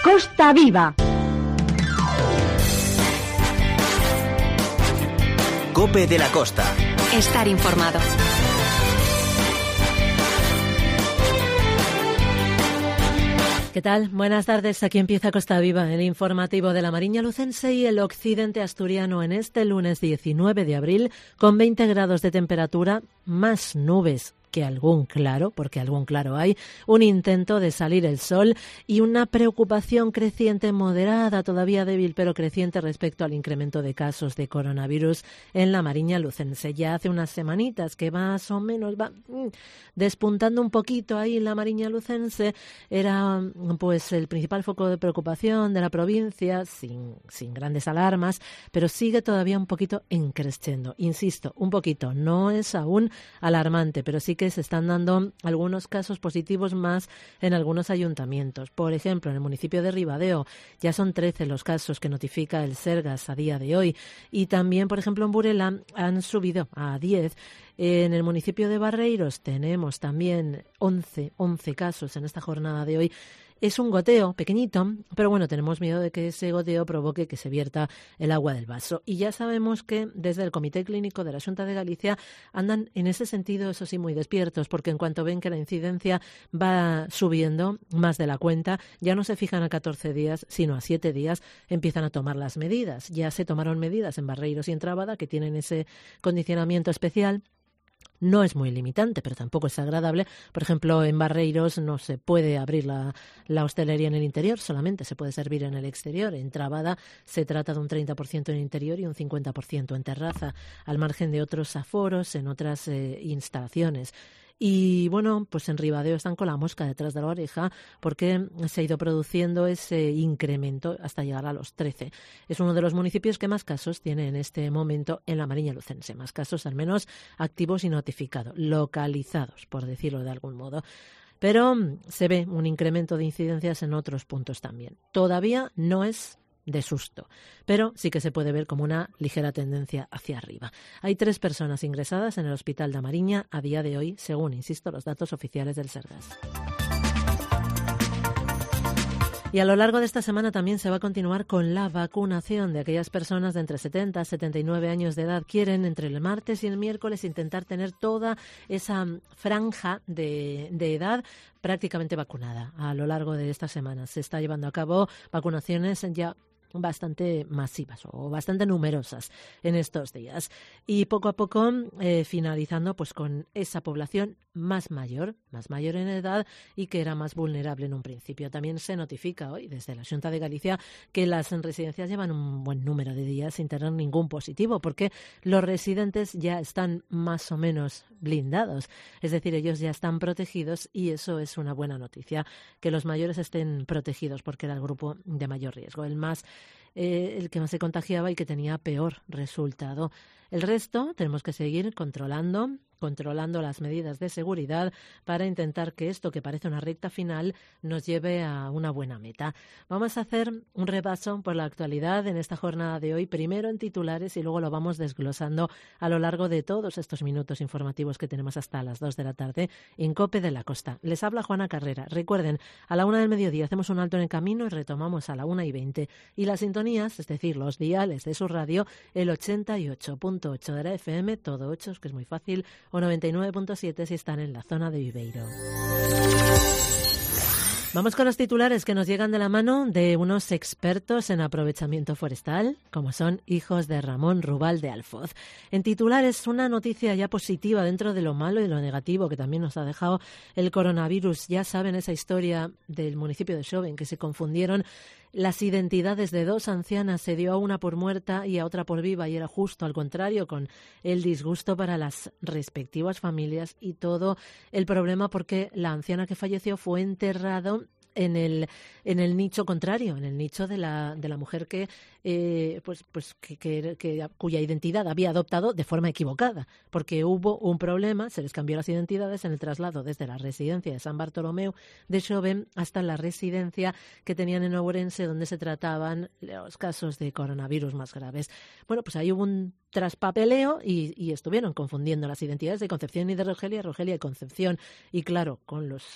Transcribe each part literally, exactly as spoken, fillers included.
Costa Viva. COPE de la Costa. Estar informado. ¿Qué tal? Buenas tardes. Aquí empieza Costa Viva, el informativo de la Mariña Lucense y el occidente asturiano en este lunes diecinueve de abril, con veinte grados de temperatura, más nubes que algún claro, porque algún claro hay, un intento de salir el sol y una preocupación creciente, moderada, todavía débil, pero creciente respecto al incremento de casos de coronavirus en la Mariña Lucense. Ya hace unas semanitas que más o menos va mm, despuntando un poquito ahí en la Mariña Lucense, era pues el principal foco de preocupación de la provincia, sin, sin grandes alarmas, pero sigue todavía un poquito encreciendo. Insisto, un poquito, no es aún alarmante, pero sí que se están dando algunos casos positivos más en algunos ayuntamientos. Por ejemplo, en el municipio de Ribadeo ya son trece los casos que notifica el Sergas a día de hoy. Y también, por ejemplo, en Burela han subido a diez. En el municipio de Barreiros tenemos también once, once casos en esta jornada de hoy. Es un goteo pequeñito, pero bueno, tenemos miedo de que ese goteo provoque que se vierta el agua del vaso. Y ya sabemos que desde el Comité Clínico de la Xunta de Galicia andan en ese sentido, eso sí, muy despiertos, porque en cuanto ven que la incidencia va subiendo más de la cuenta, ya no se fijan a catorce días, sino a siete días, empiezan a tomar las medidas. Ya se tomaron medidas en Barreiros y en Trabada, que tienen ese condicionamiento especial. No es muy limitante, pero tampoco es agradable. Por ejemplo, en Barreiros no se puede abrir la, la hostelería en el interior, solamente se puede servir en el exterior. En Trabada se trata de un treinta por ciento en el interior y un cincuenta por ciento en terraza, al margen de otros aforos en otras eh, instalaciones. Y bueno, pues en Ribadeo están con la mosca detrás de la oreja porque se ha ido produciendo ese incremento hasta llegar a los trece. Es uno de los municipios que más casos tiene en este momento en la Mariña Lucense. Más casos al menos activos y notificados, localizados, por decirlo de algún modo. Pero se ve un incremento de incidencias en otros puntos también. Todavía no es de susto, pero sí que se puede ver como una ligera tendencia hacia arriba. Hay tres personas ingresadas en el Hospital da Mariña a día de hoy, según, insisto, los datos oficiales del Sergas. Y a lo largo de esta semana también se va a continuar con la vacunación de aquellas personas de entre setenta y setenta y nueve años de edad. Quieren entre el martes y el miércoles intentar tener toda esa franja de, de edad prácticamente vacunada. A lo largo de esta semana se está llevando a cabo vacunaciones ya bastante masivas o bastante numerosas en estos días y poco a poco eh, finalizando pues con esa población más mayor, más mayor en edad y que era más vulnerable en un principio. También se notifica hoy desde la Xunta de Galicia que las residencias llevan un buen número de días sin tener ningún positivo porque los residentes ya están más o menos blindados, es decir, ellos ya están protegidos y eso es una buena noticia, que los mayores estén protegidos porque era el grupo de mayor riesgo, el más Eh, el que más se contagiaba y que tenía peor resultado. El resto tenemos que seguir controlando, controlando las medidas de seguridad para intentar que esto, que parece una recta final, nos lleve a una buena meta. Vamos a hacer un repaso por la actualidad en esta jornada de hoy, primero en titulares y luego lo vamos desglosando a lo largo de todos estos minutos informativos que tenemos hasta las dos de la tarde en COPE de la Costa. Les habla Juana Carrera. Recuerden, a la una del mediodía hacemos un alto en el camino y retomamos a la una y veinte. Y las sintonías, es decir, los diales de su radio, el ochenta y ocho punto ocho de la F M, todo ocho, que es muy fácil, o noventa y nueve punto siete si están en la zona de Viveiro. Vamos con los titulares que nos llegan de la mano de unos expertos en aprovechamiento forestal, como son Hijos de Ramón Rubal de Alfoz. En titulares, una noticia ya positiva dentro de lo malo y lo negativo que también nos ha dejado el coronavirus. Ya saben esa historia del municipio de Xove, en que se confundieron las identidades de dos ancianas, se dio a una por muerta y a otra por viva, y era justo al contrario, con el disgusto para las respectivas familias y todo el problema porque la anciana que falleció fue enterrado en el en el nicho contrario, en el nicho de la de la mujer que eh, pues pues que, que, que cuya identidad había adoptado de forma equivocada, porque hubo un problema, se les cambió las identidades en el traslado desde la residencia de San Bartolomeu de Xove hasta la residencia que tenían en Ourense, donde se trataban los casos de coronavirus más graves. Bueno, pues ahí hubo un traspapeleo y, y estuvieron confundiendo las identidades de Concepción y de Rogelia, Rogelia y Concepción, y claro, con los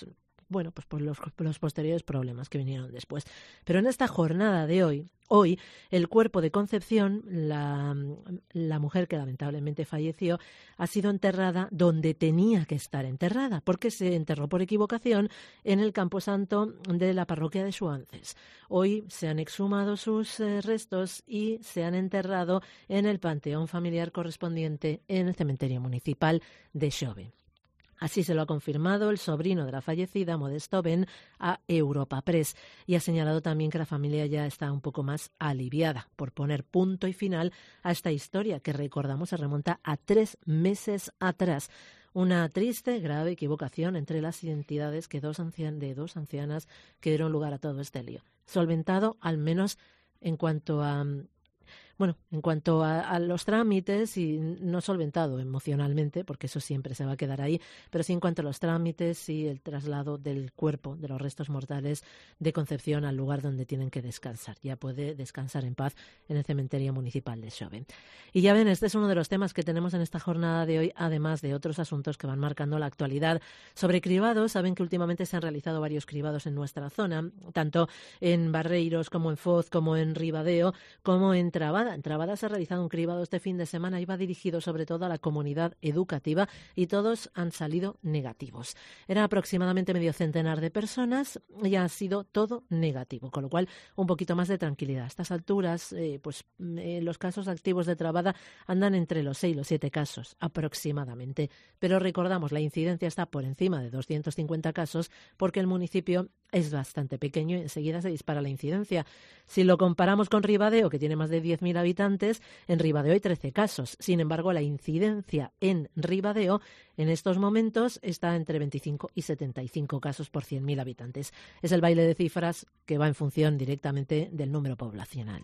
bueno, pues por los, por los posteriores problemas que vinieron después. Pero en esta jornada de hoy, hoy, el cuerpo de Concepción, la, la mujer que lamentablemente falleció, ha sido enterrada donde tenía que estar enterrada, porque se enterró por equivocación en el camposanto de la parroquia de Suances. Hoy se han exhumado sus eh, restos y se han enterrado en el panteón familiar correspondiente en el cementerio municipal de Xove. Así se lo ha confirmado el sobrino de la fallecida, Modesto Ben, a Europa Press, y ha señalado también que la familia ya está un poco más aliviada por poner punto y final a esta historia que, recordamos, se remonta a tres meses atrás. Una triste, grave equivocación entre las identidades que dos ancian- de dos ancianas que dieron lugar a todo este lío. Solventado, al menos en cuanto a... Bueno, en cuanto a, a los trámites, y no solventado emocionalmente, porque eso siempre se va a quedar ahí, pero sí en cuanto a los trámites y el traslado del cuerpo, de los restos mortales de Concepción al lugar donde tienen que descansar. Ya puede descansar en paz en el cementerio municipal de Xove. Y ya ven, este es uno de los temas que tenemos en esta jornada de hoy, además de otros asuntos que van marcando la actualidad. Sobre cribados, saben que últimamente se han realizado varios cribados en nuestra zona, tanto en Barreiros como en Foz, como en Ribadeo, como en Trabada. En Trabada se ha realizado un cribado este fin de semana y va dirigido sobre todo a la comunidad educativa y todos han salido negativos. Era aproximadamente medio centenar de personas y ha sido todo negativo, con lo cual un poquito más de tranquilidad. A estas alturas, eh, pues eh, los casos activos de Trabada andan entre los seis y los siete casos aproximadamente. Pero recordamos, la incidencia está por encima de doscientos cincuenta casos porque el municipio es bastante pequeño y enseguida se dispara la incidencia. Si lo comparamos con Ribadeo, que tiene más de diez mil habitantes, en Ribadeo hay trece casos. Sin embargo, la incidencia en Ribadeo en estos momentos está entre veinticinco y setenta y cinco casos por cien mil habitantes. Es el baile de cifras que va en función directamente del número poblacional.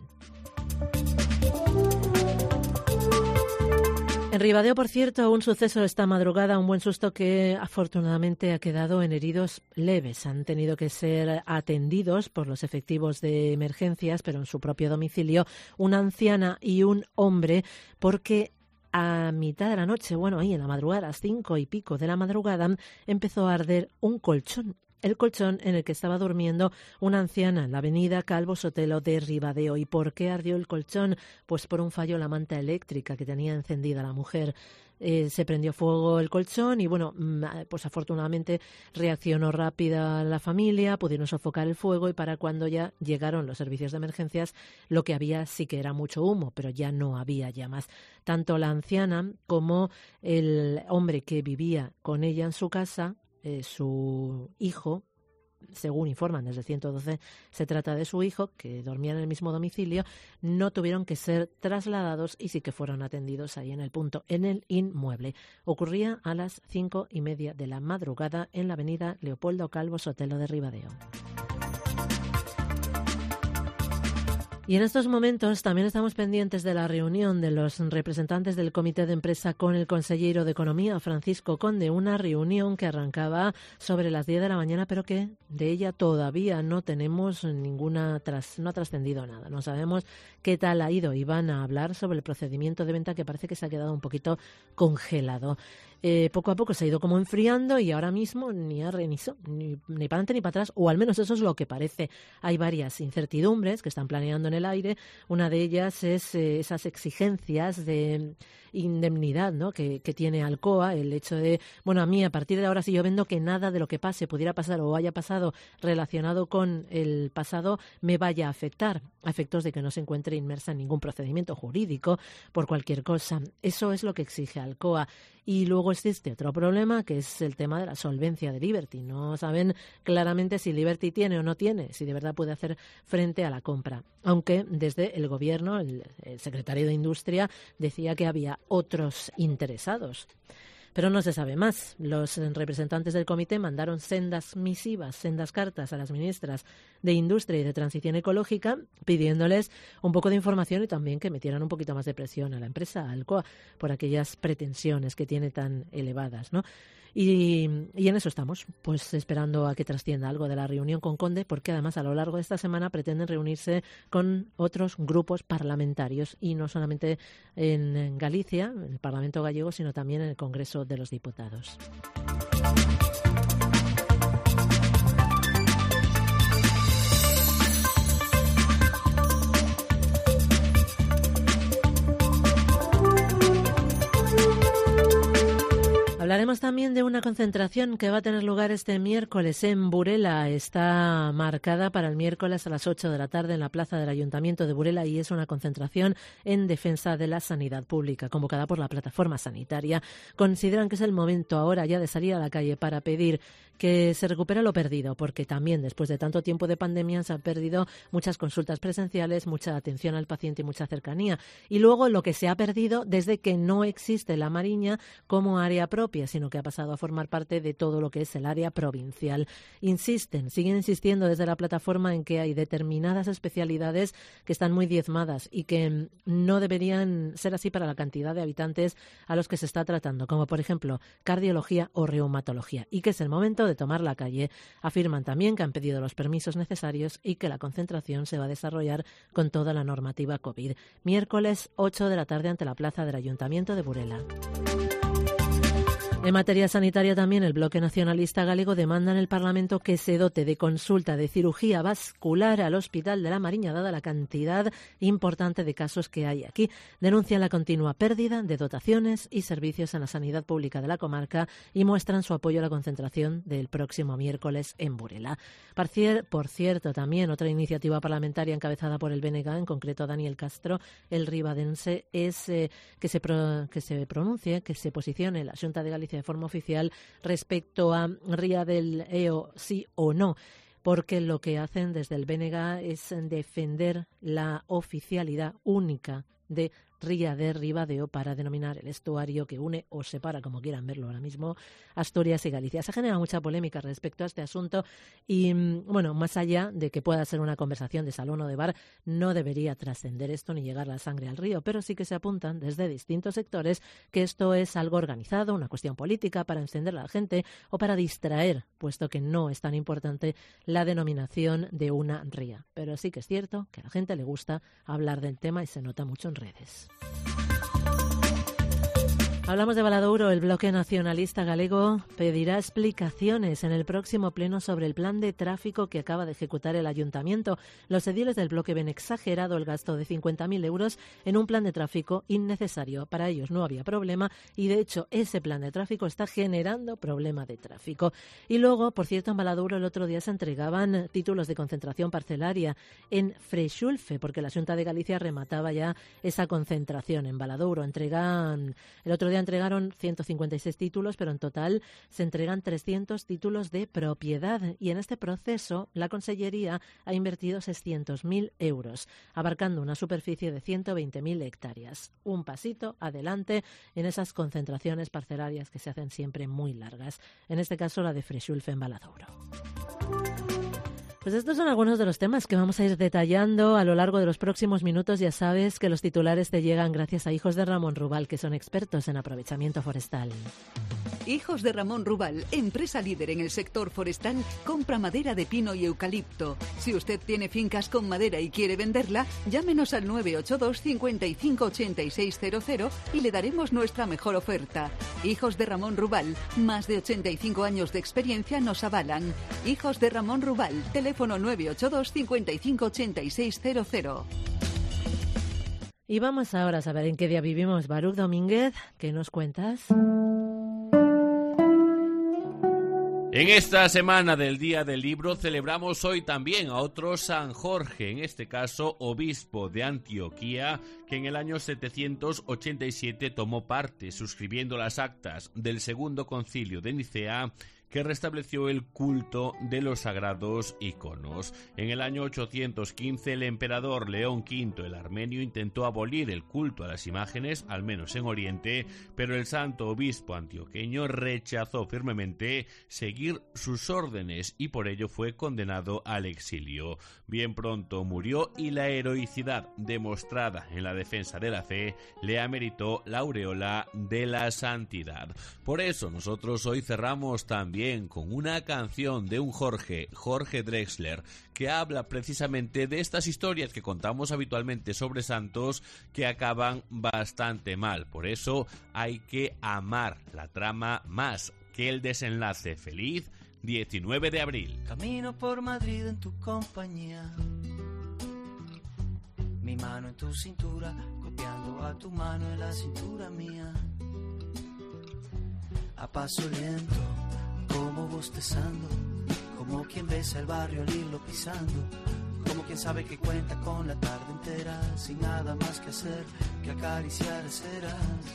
En Ribadeo, por cierto, un suceso esta madrugada, un buen susto que afortunadamente ha quedado en heridos leves. Han tenido que ser atendidos por los efectivos de emergencias, pero en su propio domicilio, una anciana y un hombre, porque a mitad de la noche, bueno, ahí en la madrugada, a las cinco y pico de la madrugada, empezó a arder un colchón. El colchón en el que estaba durmiendo una anciana en la avenida Calvo Sotelo de Ribadeo. ¿Y por qué ardió el colchón? Pues por un fallo en la manta eléctrica que tenía encendida la mujer. Eh, se prendió fuego el colchón y, bueno, pues afortunadamente reaccionó rápida la familia, pudieron sofocar el fuego y para cuando ya llegaron los servicios de emergencias lo que había sí que era mucho humo, pero ya no había llamas. Tanto la anciana como el hombre que vivía con ella en su casa, Eh, su hijo, según informan desde ciento doce, se trata de su hijo, que dormía en el mismo domicilio, no tuvieron que ser trasladados y sí que fueron atendidos ahí en el punto, en el inmueble. Ocurría a las cinco y media de la madrugada en la avenida Leopoldo Calvo Sotelo de Ribadeo. Y en estos momentos también estamos pendientes de la reunión de los representantes del comité de empresa con el consejero de Economía, Francisco Conde, una reunión que arrancaba sobre las diez de la mañana, pero que de ella todavía no tenemos ninguna, tras, no ha trascendido nada. No sabemos qué tal ha ido y van a hablar sobre el procedimiento de venta que parece que se ha quedado un poquito congelado. Eh, poco a poco se ha ido como enfriando y ahora mismo ni arre ni so, ni, ni para adelante ni para atrás, o al menos eso es lo que parece. Hay varias incertidumbres que están planeando en el aire. Una de ellas es eh, esas exigencias de indemnidad, ¿no?, que, que tiene Alcoa, el hecho de, bueno, a mí a partir de ahora si yo vendo que nada de lo que pase, pudiera pasar o haya pasado relacionado con el pasado me vaya a afectar, a efectos de que no se encuentre inmersa en ningún procedimiento jurídico por cualquier cosa. Eso es lo que exige Alcoa. Y luego existe otro problema, que es el tema de la solvencia de Liberty. No saben claramente si Liberty tiene o no tiene, si de verdad puede hacer frente a la compra. Aunque desde el gobierno, el, el secretario de Industria decía que había otros interesados. Pero no se sabe más. Los representantes del comité mandaron sendas misivas, sendas cartas a las ministras de Industria y de Transición Ecológica, pidiéndoles un poco de información y también que metieran un poquito más de presión a la empresa, a Alcoa, por aquellas pretensiones que tiene tan elevadas, ¿no? Y, y en eso estamos, pues esperando a que trascienda algo de la reunión con Conde, porque además a lo largo de esta semana pretenden reunirse con otros grupos parlamentarios y no solamente en, en Galicia, en el Parlamento gallego, sino también en el Congreso de los Diputados. Hablamos también de una concentración que va a tener lugar este miércoles en Burela. Está marcada para el miércoles a las ocho de la tarde en la plaza del Ayuntamiento de Burela y es una concentración en defensa de la sanidad pública, convocada por la plataforma sanitaria. Consideran que es el momento ahora ya de salir a la calle para pedir que se recupere lo perdido, porque también después de tanto tiempo de pandemia se han perdido muchas consultas presenciales, mucha atención al paciente y mucha cercanía. Y luego lo que se ha perdido desde que no existe la Mariña como área propia, sino que ha pasado a formar parte de todo lo que es el área provincial. Insisten, siguen insistiendo desde la plataforma en que hay determinadas especialidades que están muy diezmadas y que no deberían ser así para la cantidad de habitantes a los que se está tratando, como por ejemplo cardiología o reumatología, y que es el momento de tomar la calle. Afirman también que han pedido los permisos necesarios y que la concentración se va a desarrollar con toda la normativa COVID. Miércoles ocho de la tarde ante la plaza del Ayuntamiento de Burela. En materia sanitaria también el Bloque Nacionalista Galego demanda en el Parlamento que se dote de consulta de cirugía vascular al Hospital de la Mariña, dada la cantidad importante de casos que hay aquí. Denuncian la continua pérdida de dotaciones y servicios en la sanidad pública de la comarca y muestran su apoyo a la concentración del próximo miércoles en Burela. Por cierto, también otra iniciativa parlamentaria encabezada por el B N G, en concreto Daniel Castro, el ribadense, es eh, que, se pro, que se pronuncie, que se posicione la Xunta de Galicia de forma oficial respecto a Ría del E O, sí o no, porque lo que hacen desde el B N G es defender la oficialidad única de Ría de Ribadeo para denominar el estuario que une o separa, como quieran verlo ahora mismo, Asturias y Galicia. Se genera mucha polémica respecto a este asunto y, bueno, más allá de que pueda ser una conversación de salón o de bar, no debería trascender esto ni llegar la sangre al río, pero sí que se apuntan desde distintos sectores que esto es algo organizado, una cuestión política para encender a la gente o para distraer, puesto que no es tan importante la denominación de una ría. Pero sí que es cierto que a la gente le gusta hablar del tema y se nota mucho en redes. Hablamos de Valadouro. El Bloque Nacionalista Galego pedirá explicaciones en el próximo pleno sobre el plan de tráfico que acaba de ejecutar el Ayuntamiento. Los ediles del bloque ven exagerado el gasto de cincuenta mil euros en un plan de tráfico innecesario. Para ellos no había problema y, de hecho, ese plan de tráfico está generando problema de tráfico. Y luego, por cierto, en Valadouro el otro día se entregaban títulos de concentración parcelaria en Freixulfe, porque la Xunta de Galicia remataba ya esa concentración en Valadouro. Entregan, el otro día entregaron ciento cincuenta y seis títulos, pero en total se entregan trescientos títulos de propiedad y en este proceso la Consellería ha invertido seiscientos mil euros, abarcando una superficie de ciento veinte mil hectáreas. Un pasito adelante en esas concentraciones parcelarias que se hacen siempre muy largas, en este caso la de Freixulfe en Valadouro. Pues estos son algunos de los temas que vamos a ir detallando a lo largo de los próximos minutos. Ya sabes que los titulares te llegan gracias a Hijos de Ramón Rubal, que son expertos en aprovechamiento forestal. Hijos de Ramón Rubal, empresa líder en el sector forestal, compra madera de pino y eucalipto. Si usted tiene fincas con madera y quiere venderla, llámenos al nueve ocho dos, cincuenta y cinco, ochenta y seis cero cero y le daremos nuestra mejor oferta. Hijos de Ramón Rubal, más de ochenta y cinco años de experiencia nos avalan. Hijos de Ramón Rubal, teléfono nueve ocho dos, cincuenta y cinco, ochenta y seis cero cero. Y vamos ahora a saber en qué día vivimos. Baruch Domínguez, ¿qué nos cuentas? En esta semana del Día del Libro celebramos hoy también a otro San Jorge, en este caso obispo de Antioquía, que en el año setecientos ochenta y siete tomó parte suscribiendo las actas del Segundo Concilio de Nicea, que restableció el culto de los sagrados iconos. En el año ochocientos quince, el emperador León quinto el Armenio intentó abolir el culto a las imágenes, al menos en Oriente, pero el santo obispo antioqueño rechazó firmemente seguir sus órdenes y por ello fue condenado al exilio. Bien pronto murió y la heroicidad demostrada en la defensa de la fe le ameritó la aureola de la santidad. Por eso nosotros hoy cerramos también con una canción de un Jorge, Jorge Drexler, que habla precisamente de estas historias que contamos habitualmente sobre santos que acaban bastante mal. Por eso hay que amar la trama más que el desenlace. Feliz diecinueve de abril. Camino por Madrid en tu compañía, mi mano en tu cintura, copiando a tu mano en la cintura mía. a paso lento, como bostezando, como quien besa el barrio al irlo pisando, como quien sabe que cuenta con la tarde entera, sin nada más que hacer que acariciar ceras.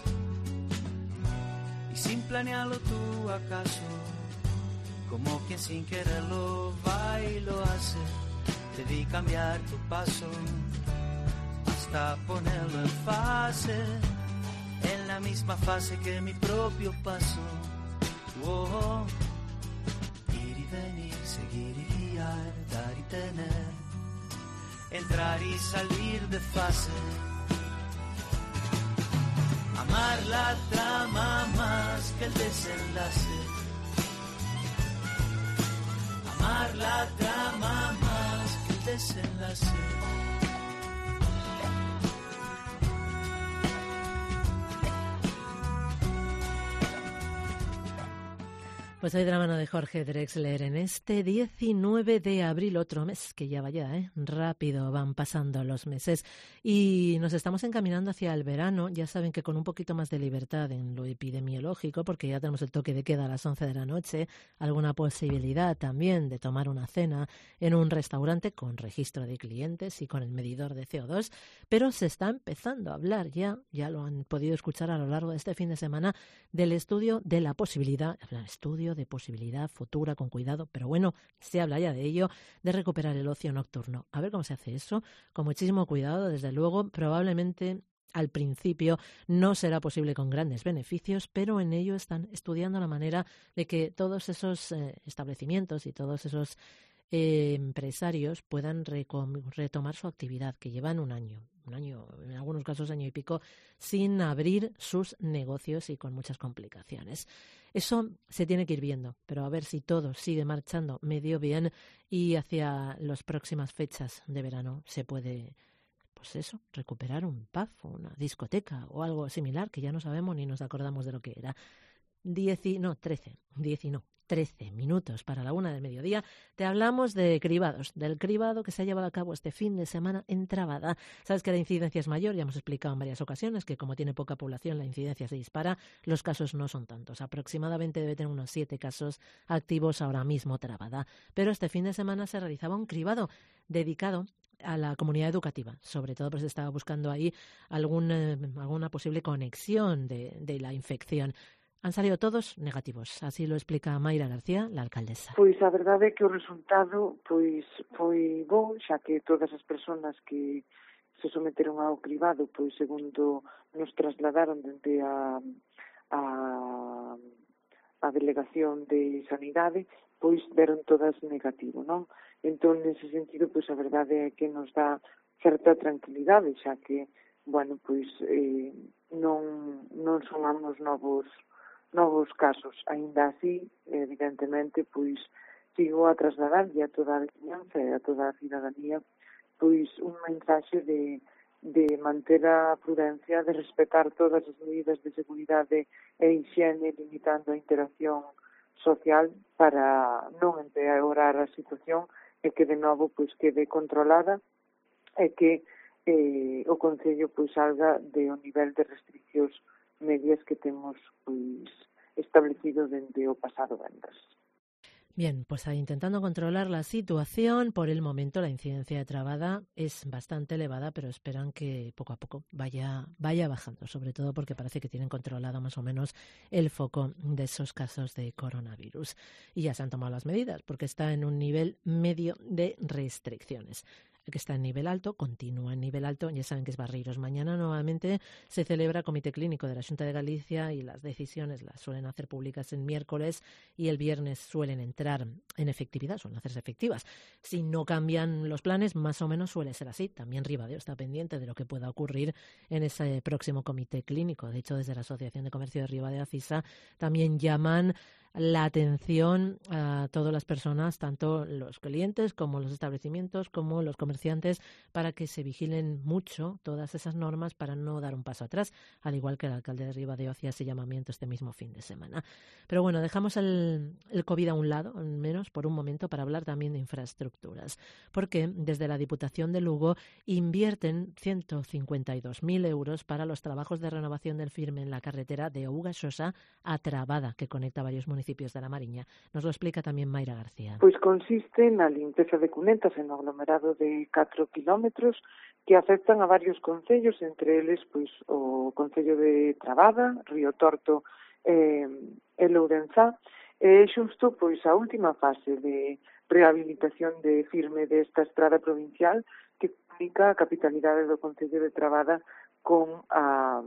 Y sin planearlo tú acaso, como quien sin quererlo va y lo hace, te vi cambiar tu paso hasta ponerlo en fase, en la misma fase que mi propio paso. Oh, ir y venir, seguir y guiar, dar y tener, entrar y salir de fase. Amar la trama más que el desenlace. Amar la trama más que el desenlace. Pues hoy de la mano de Jorge Drexler en este diecinueve de abril, otro mes que ya vaya, ¿eh? Rápido van pasando los meses y nos estamos encaminando hacia el verano. Ya saben que con un poquito más de libertad en lo epidemiológico, porque ya tenemos el toque de queda a las once de la noche, alguna posibilidad también de tomar una cena en un restaurante con registro de clientes y con el medidor de C O dos, pero se está empezando a hablar ya, ya lo han podido escuchar a lo largo de este fin de semana, del estudio de la posibilidad, estudio de posibilidad futura, con cuidado, pero bueno, se habla ya de ello, de recuperar el ocio nocturno. A ver cómo se hace eso, con muchísimo cuidado, desde luego, probablemente al principio no será posible con grandes beneficios, pero en ello están estudiando la manera de que todos esos eh, establecimientos y todos esos eh, empresarios puedan retomar su actividad, que llevan un año, un año, en algunos casos año y pico, sin abrir sus negocios y con muchas complicaciones. Eso se tiene que ir viendo, pero a ver si todo sigue marchando medio bien y hacia las próximas fechas de verano se puede, pues eso, recuperar un pub o una discoteca o algo similar, que ya no sabemos ni nos acordamos de lo que era. Diez, no, trece, diez, no, trece minutos para la una del mediodía. Te hablamos de cribados, del cribado que se ha llevado a cabo este fin de semana en Trabada. Sabes que la incidencia es mayor, ya hemos explicado en varias ocasiones que como tiene poca población la incidencia se dispara, los casos no son tantos. Aproximadamente debe tener unos siete casos activos ahora mismo Trabada. Pero este fin de semana se realizaba un cribado dedicado a la comunidad educativa, sobre todo pues estaba buscando ahí algún, eh, alguna posible conexión de, de la infección. Han salido todos negativos, así lo explica Mayra García, la alcaldesa. Pois a verdade é que o resultado pois foi bon, xa que todas as persoas que se someteron ao cribado, pois segundo nos trasladaron dende a, a, a delegación de Sanidade, pois deron todas negativo, non? Entón, nese sentido, pois a verdade é que nos dá certa tranquilidade, xa que, bueno, pois eh, non, non sumamos novos novos casos. Aínda así, evidentemente, pois sigo a trasladar a toda a veciñanza e a toda a cidadanía pois un mensaxe de, de manter a prudencia, de respetar todas as medidas de seguridade e higiene, limitando a interacción social para non empeorar a situación e que de novo pois quede controlada e que eh, o Concello pois salga de un nivel de restriccións medias que temos pois establecido dende o pasado venres. Bien, pues intentando controlar la situación, por el momento la incidencia de Trabada es bastante elevada, pero esperan que poco a poco vaya, vaya bajando, sobre todo porque parece que tienen controlado más o menos el foco de esos casos de coronavirus. Y ya se han tomado las medidas, porque está en un nivel medio de restricciones. El que está en nivel alto, continúa en nivel alto, ya saben que es Barreiros. Mañana nuevamente se celebra Comité Clínico de la Xunta de Galicia y las decisiones las suelen hacer públicas el miércoles y el viernes suelen entrar en efectividad, suelen hacerse efectivas. Si no cambian los planes, más o menos suele ser así. También Ribadeo está pendiente de lo que pueda ocurrir en ese próximo Comité Clínico. De hecho, desde la Asociación de Comercio de Ribadeo, ACISA, también llaman la atención a todas las personas, tanto los clientes como los establecimientos, como los comerciantes, para que se vigilen mucho todas esas normas para no dar un paso atrás, al igual que el alcalde de Ribadeo hacía ese llamamiento este mismo fin de semana. Pero bueno, dejamos el, el COVID a un lado, al menos por un momento, para hablar también de infraestructuras, porque desde la Diputación de Lugo invierten ciento cincuenta y dos mil euros para los trabajos de renovación del firme en la carretera de Ougaxosa a Trabada, que conecta varios municipios de la Mariña. Nos lo explica también Mayra García. Pois consiste na limpeza de cunetas en aglomerado de catro kilómetros que afectan a varios concellos, entre eles pois o concello de Trabada, Río Torto eh, e Lourenzá, e xusto pois a última fase de rehabilitación de firme desta estrada provincial que comunica a capitalidade do concello de Trabada con a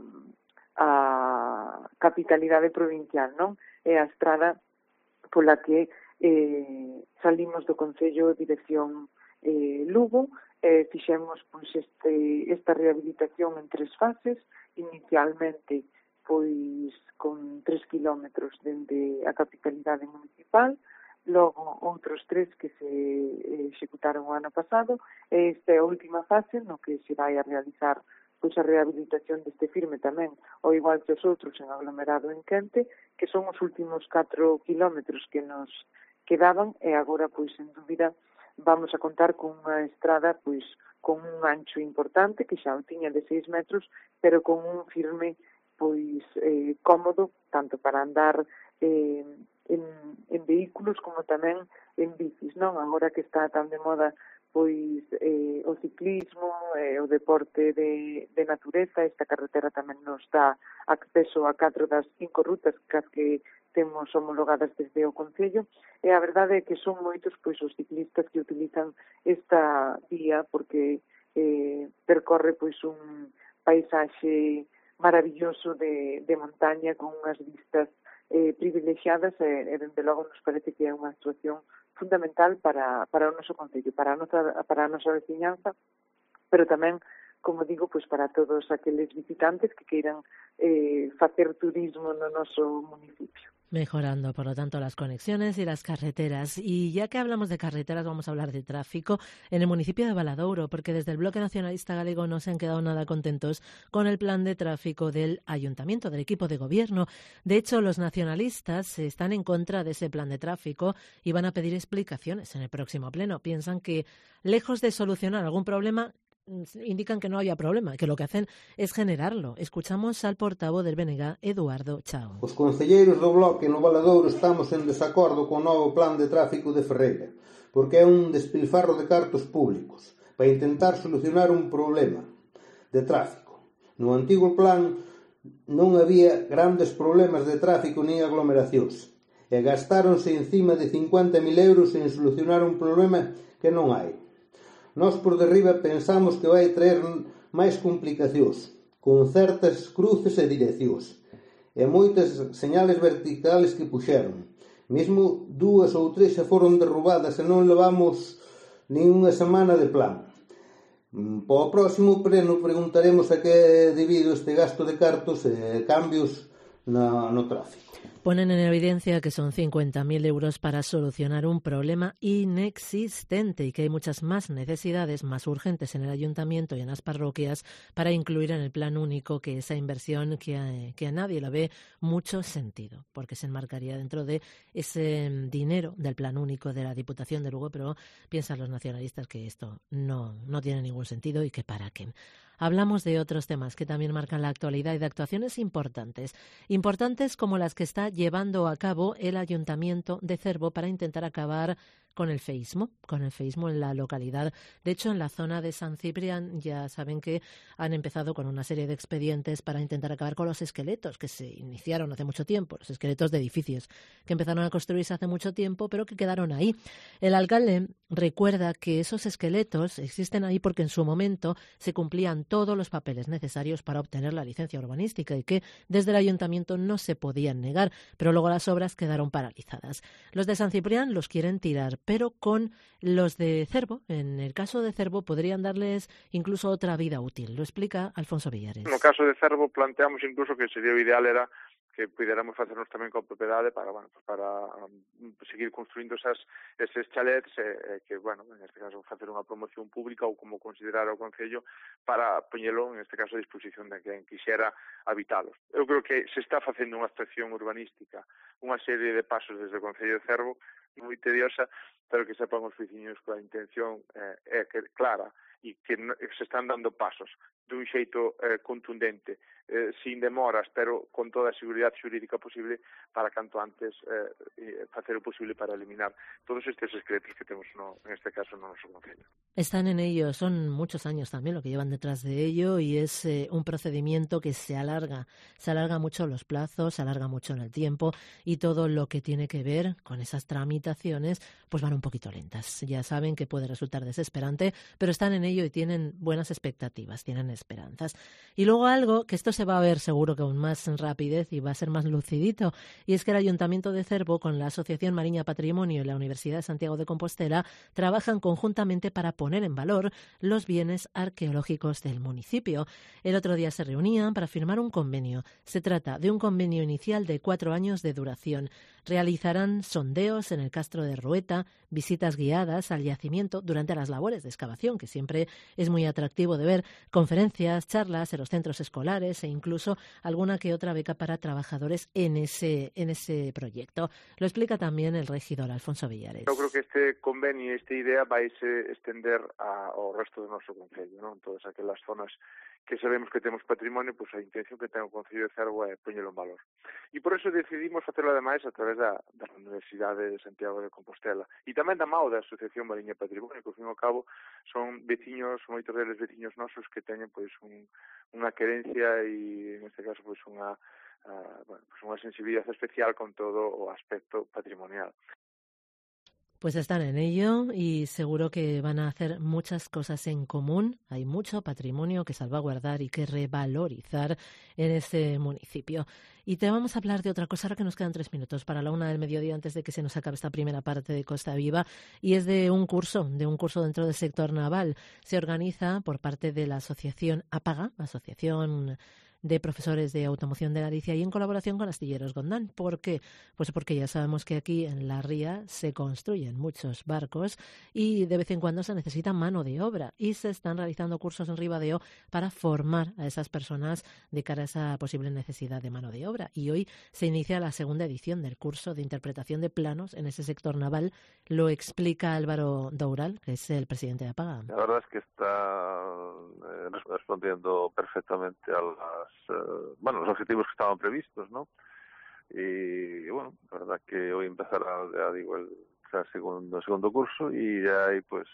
a capitalidade provincial, non? É a estrada pola que eh, salimos do Concello dirección eh, Lugo, eh, fixemos pois, este, esta rehabilitación en tres fases, inicialmente pois con tres kilómetros dende a capitalidade municipal, logo outros tres que se eh, executaron o ano pasado, e esta é a última fase no que se vai a realizar pois a rehabilitación deste firme tamén, ao igual que os outros en aglomerado en Quente, que son os últimos catro kilómetros que nos quedaban, e agora, pois, en dúbida, vamos a contar con unha estrada, pois, con un ancho importante, que xa o tiña de seis metros, pero con un firme, pois, eh, cómodo, tanto para andar eh, en, en vehículos como tamén en bicis, non? Agora que está tan de moda pois eh, o ciclismo, eh, o deporte de, de natureza, esta carretera tamén nos dá acceso a catro das cinco rutas cas que temos homologadas desde o Concello, e a verdade é que son moitos pois os ciclistas que utilizan esta vía porque eh, percorre pois un paisaxe maravilloso de, de montaña con unhas vistas eh, privilexiadas e, e dende logo nos parece que é unha actuación fundamental para, para o noso concello, para a nosa, para a nosa veciñanza, pero tamén, como digo, pois para todos aqueles visitantes que queiran eh, facer turismo no noso municipio. Mejorando, por lo tanto, las conexiones y las carreteras. Y ya que hablamos de carreteras, vamos a hablar de tráfico en el municipio de Valadouro, porque desde el Bloque Nacionalista Galego no se han quedado nada contentos con el plan de tráfico del ayuntamiento, del equipo de gobierno. De hecho, los nacionalistas están en contra de ese plan de tráfico y van a pedir explicaciones en el próximo pleno. Piensan que, lejos de solucionar algún problema, indican que no había problema, que lo que hacen es generarlo. Escuchamos al portavoz del B N G, Eduardo Chao. Os concelleiros do Bloque no Valadouro estamos en desacordo co novo plan de tráfico de Ferreira, porque é un despilfarro de cartos públicos para intentar solucionar un problema de tráfico. No antigo plan non había grandes problemas de tráfico nin aglomeracións, e gastáronse encima de cincuenta mil euros en solucionar un problema que non hai. Nós por derriba pensamos que vai traer máis complicacións, con certas cruces e direccións, e moitas señales verticales que puxeron. Mesmo dúas ou tres xa foron derrubadas e non levamos nin unha semana de plan. Para o próximo pleno preguntaremos a que é debido este gasto de cartos e cambios no, no tráfico. Ponen en evidencia que son cincuenta mil euros para solucionar un problema inexistente y que hay muchas más necesidades más urgentes en el ayuntamiento y en las parroquias para incluir en el plan único que esa inversión que a, que a nadie la ve mucho sentido, porque se enmarcaría dentro de ese dinero del plan único de la Diputación de Lugo, pero piensan los nacionalistas que esto no, no tiene ningún sentido y que para qué. Hablamos de otros temas que también marcan la actualidad y de actuaciones importantes. Importantes como las que está llevando a cabo el Ayuntamiento de Cervo para intentar acabar con el feísmo, con el feísmo en la localidad. De hecho, en la zona de San Ciprián ya saben que han empezado con una serie de expedientes para intentar acabar con los esqueletos que se iniciaron hace mucho tiempo, los esqueletos de edificios que empezaron a construirse hace mucho tiempo, pero que quedaron ahí. El alcalde recuerda que esos esqueletos existen ahí porque en su momento se cumplían todos los papeles necesarios para obtener la licencia urbanística y que desde el ayuntamiento no se podían negar, pero luego las obras quedaron paralizadas. Los de San Ciprián los quieren tirar, pero con los de Cervo, en el caso de Cervo, podrían darles incluso otra vida útil. Lo explica Alfonso Villares. No caso de Cervo planteamos incluso que sería o ideal era que pudiéramos facernos tamén coa propiedade para, bueno, pues para um, seguir construindo esas, eses chalets e, eh, que, bueno, en este caso facer unha promoción pública ou como considerar o Concello para poñelo, en este caso, a disposición de quen quixera habitalos. Eu creo que se está facendo unha abstracción urbanística, unha serie de pasos desde o Concello de Cervo moi tediosa, pero que sepan os veciños que a intención eh, é que, clara e que no, se están dando pasos dun xeito eh, contundente, eh, sin demoras, pero con toda a seguridade xurídica posible para canto antes eh, facer o posible para eliminar todos estes secretos que temos, no, en este caso, no noso Concello. Están en ello, son muchos años también lo que llevan detrás de ello y es eh, un procedimiento que se alarga, se alarga mucho los plazos, se alarga mucho en el tiempo y todo lo que tiene que ver con esas tramitaciones pues van un poquito lentas. Ya saben que puede resultar desesperante, pero están en ello y tienen buenas expectativas, tienen esperanzas. Y luego algo, que esto se va a ver seguro que con más rapidez y va a ser más lucidito, y es que el Ayuntamiento de Cervo con la Asociación Mariña Patrimonio y la Universidad de Santiago de Compostela trabajan conjuntamente para poner en valor los bienes arqueológicos del municipio. El otro día se reunían para firmar un convenio. Se trata de un convenio inicial de cuatro años de duración. Realizarán sondeos en el Castro de Rueta, visitas guiadas al yacimiento durante las labores de excavación, que siempre es muy atractivo de ver, conferencias, charlas en los centros escolares e incluso alguna que otra beca para trabajadores en ese, en ese proyecto. Lo explica también el regidor Alfonso Villares. Eu creo que este convenio e esta idea vai se estender a, ao resto do noso Concello, non? Todas aquelas zonas que sabemos que temos patrimonio, pois a intención que ten o Concello de Cervo é poñelo en valor. E por eso decidimos facelo ademais a través da, da Universidade de Santiago de Compostela e tamén da M A O, da Asociación Mariña Patrimonio, que ao fin e ao cabo son veciños, moitos deles veciños nosos que teñen pois un, unha querencia e en este caso pois unha, uh, bueno, pois unha sensibilidade especial con todo o aspecto patrimonial. Pues están en ello y seguro que van a hacer muchas cosas en común. Hay mucho patrimonio que salvaguardar y que revalorizar en ese municipio. Y te vamos a hablar de otra cosa ahora que nos quedan tres minutos para la una del mediodía antes de que se nos acabe esta primera parte de Costa Viva. Y es de un curso, de un curso dentro del sector naval. Se organiza por parte de la asociación APAGA, Asociación de Profesores de Automoción de Galicia y en colaboración con Astilleros Gondán. ¿Por qué? Pues porque ya sabemos que aquí en la ría se construyen muchos barcos y de vez en cuando se necesita mano de obra y se están realizando cursos en Ribadeo para formar a esas personas de cara a esa posible necesidad de mano de obra. Y hoy se inicia la segunda edición del curso de interpretación de planos en ese sector naval. Lo explica Álvaro Doural, que es el presidente de APAGA. La verdad es que está eh, respondiendo perfectamente a las Uh, bueno, los objetivos que estaban previstos, ¿no? Y, y bueno, la verdad que hoy empezará, ya digo, el, el segundo el segundo curso y ya ahí pues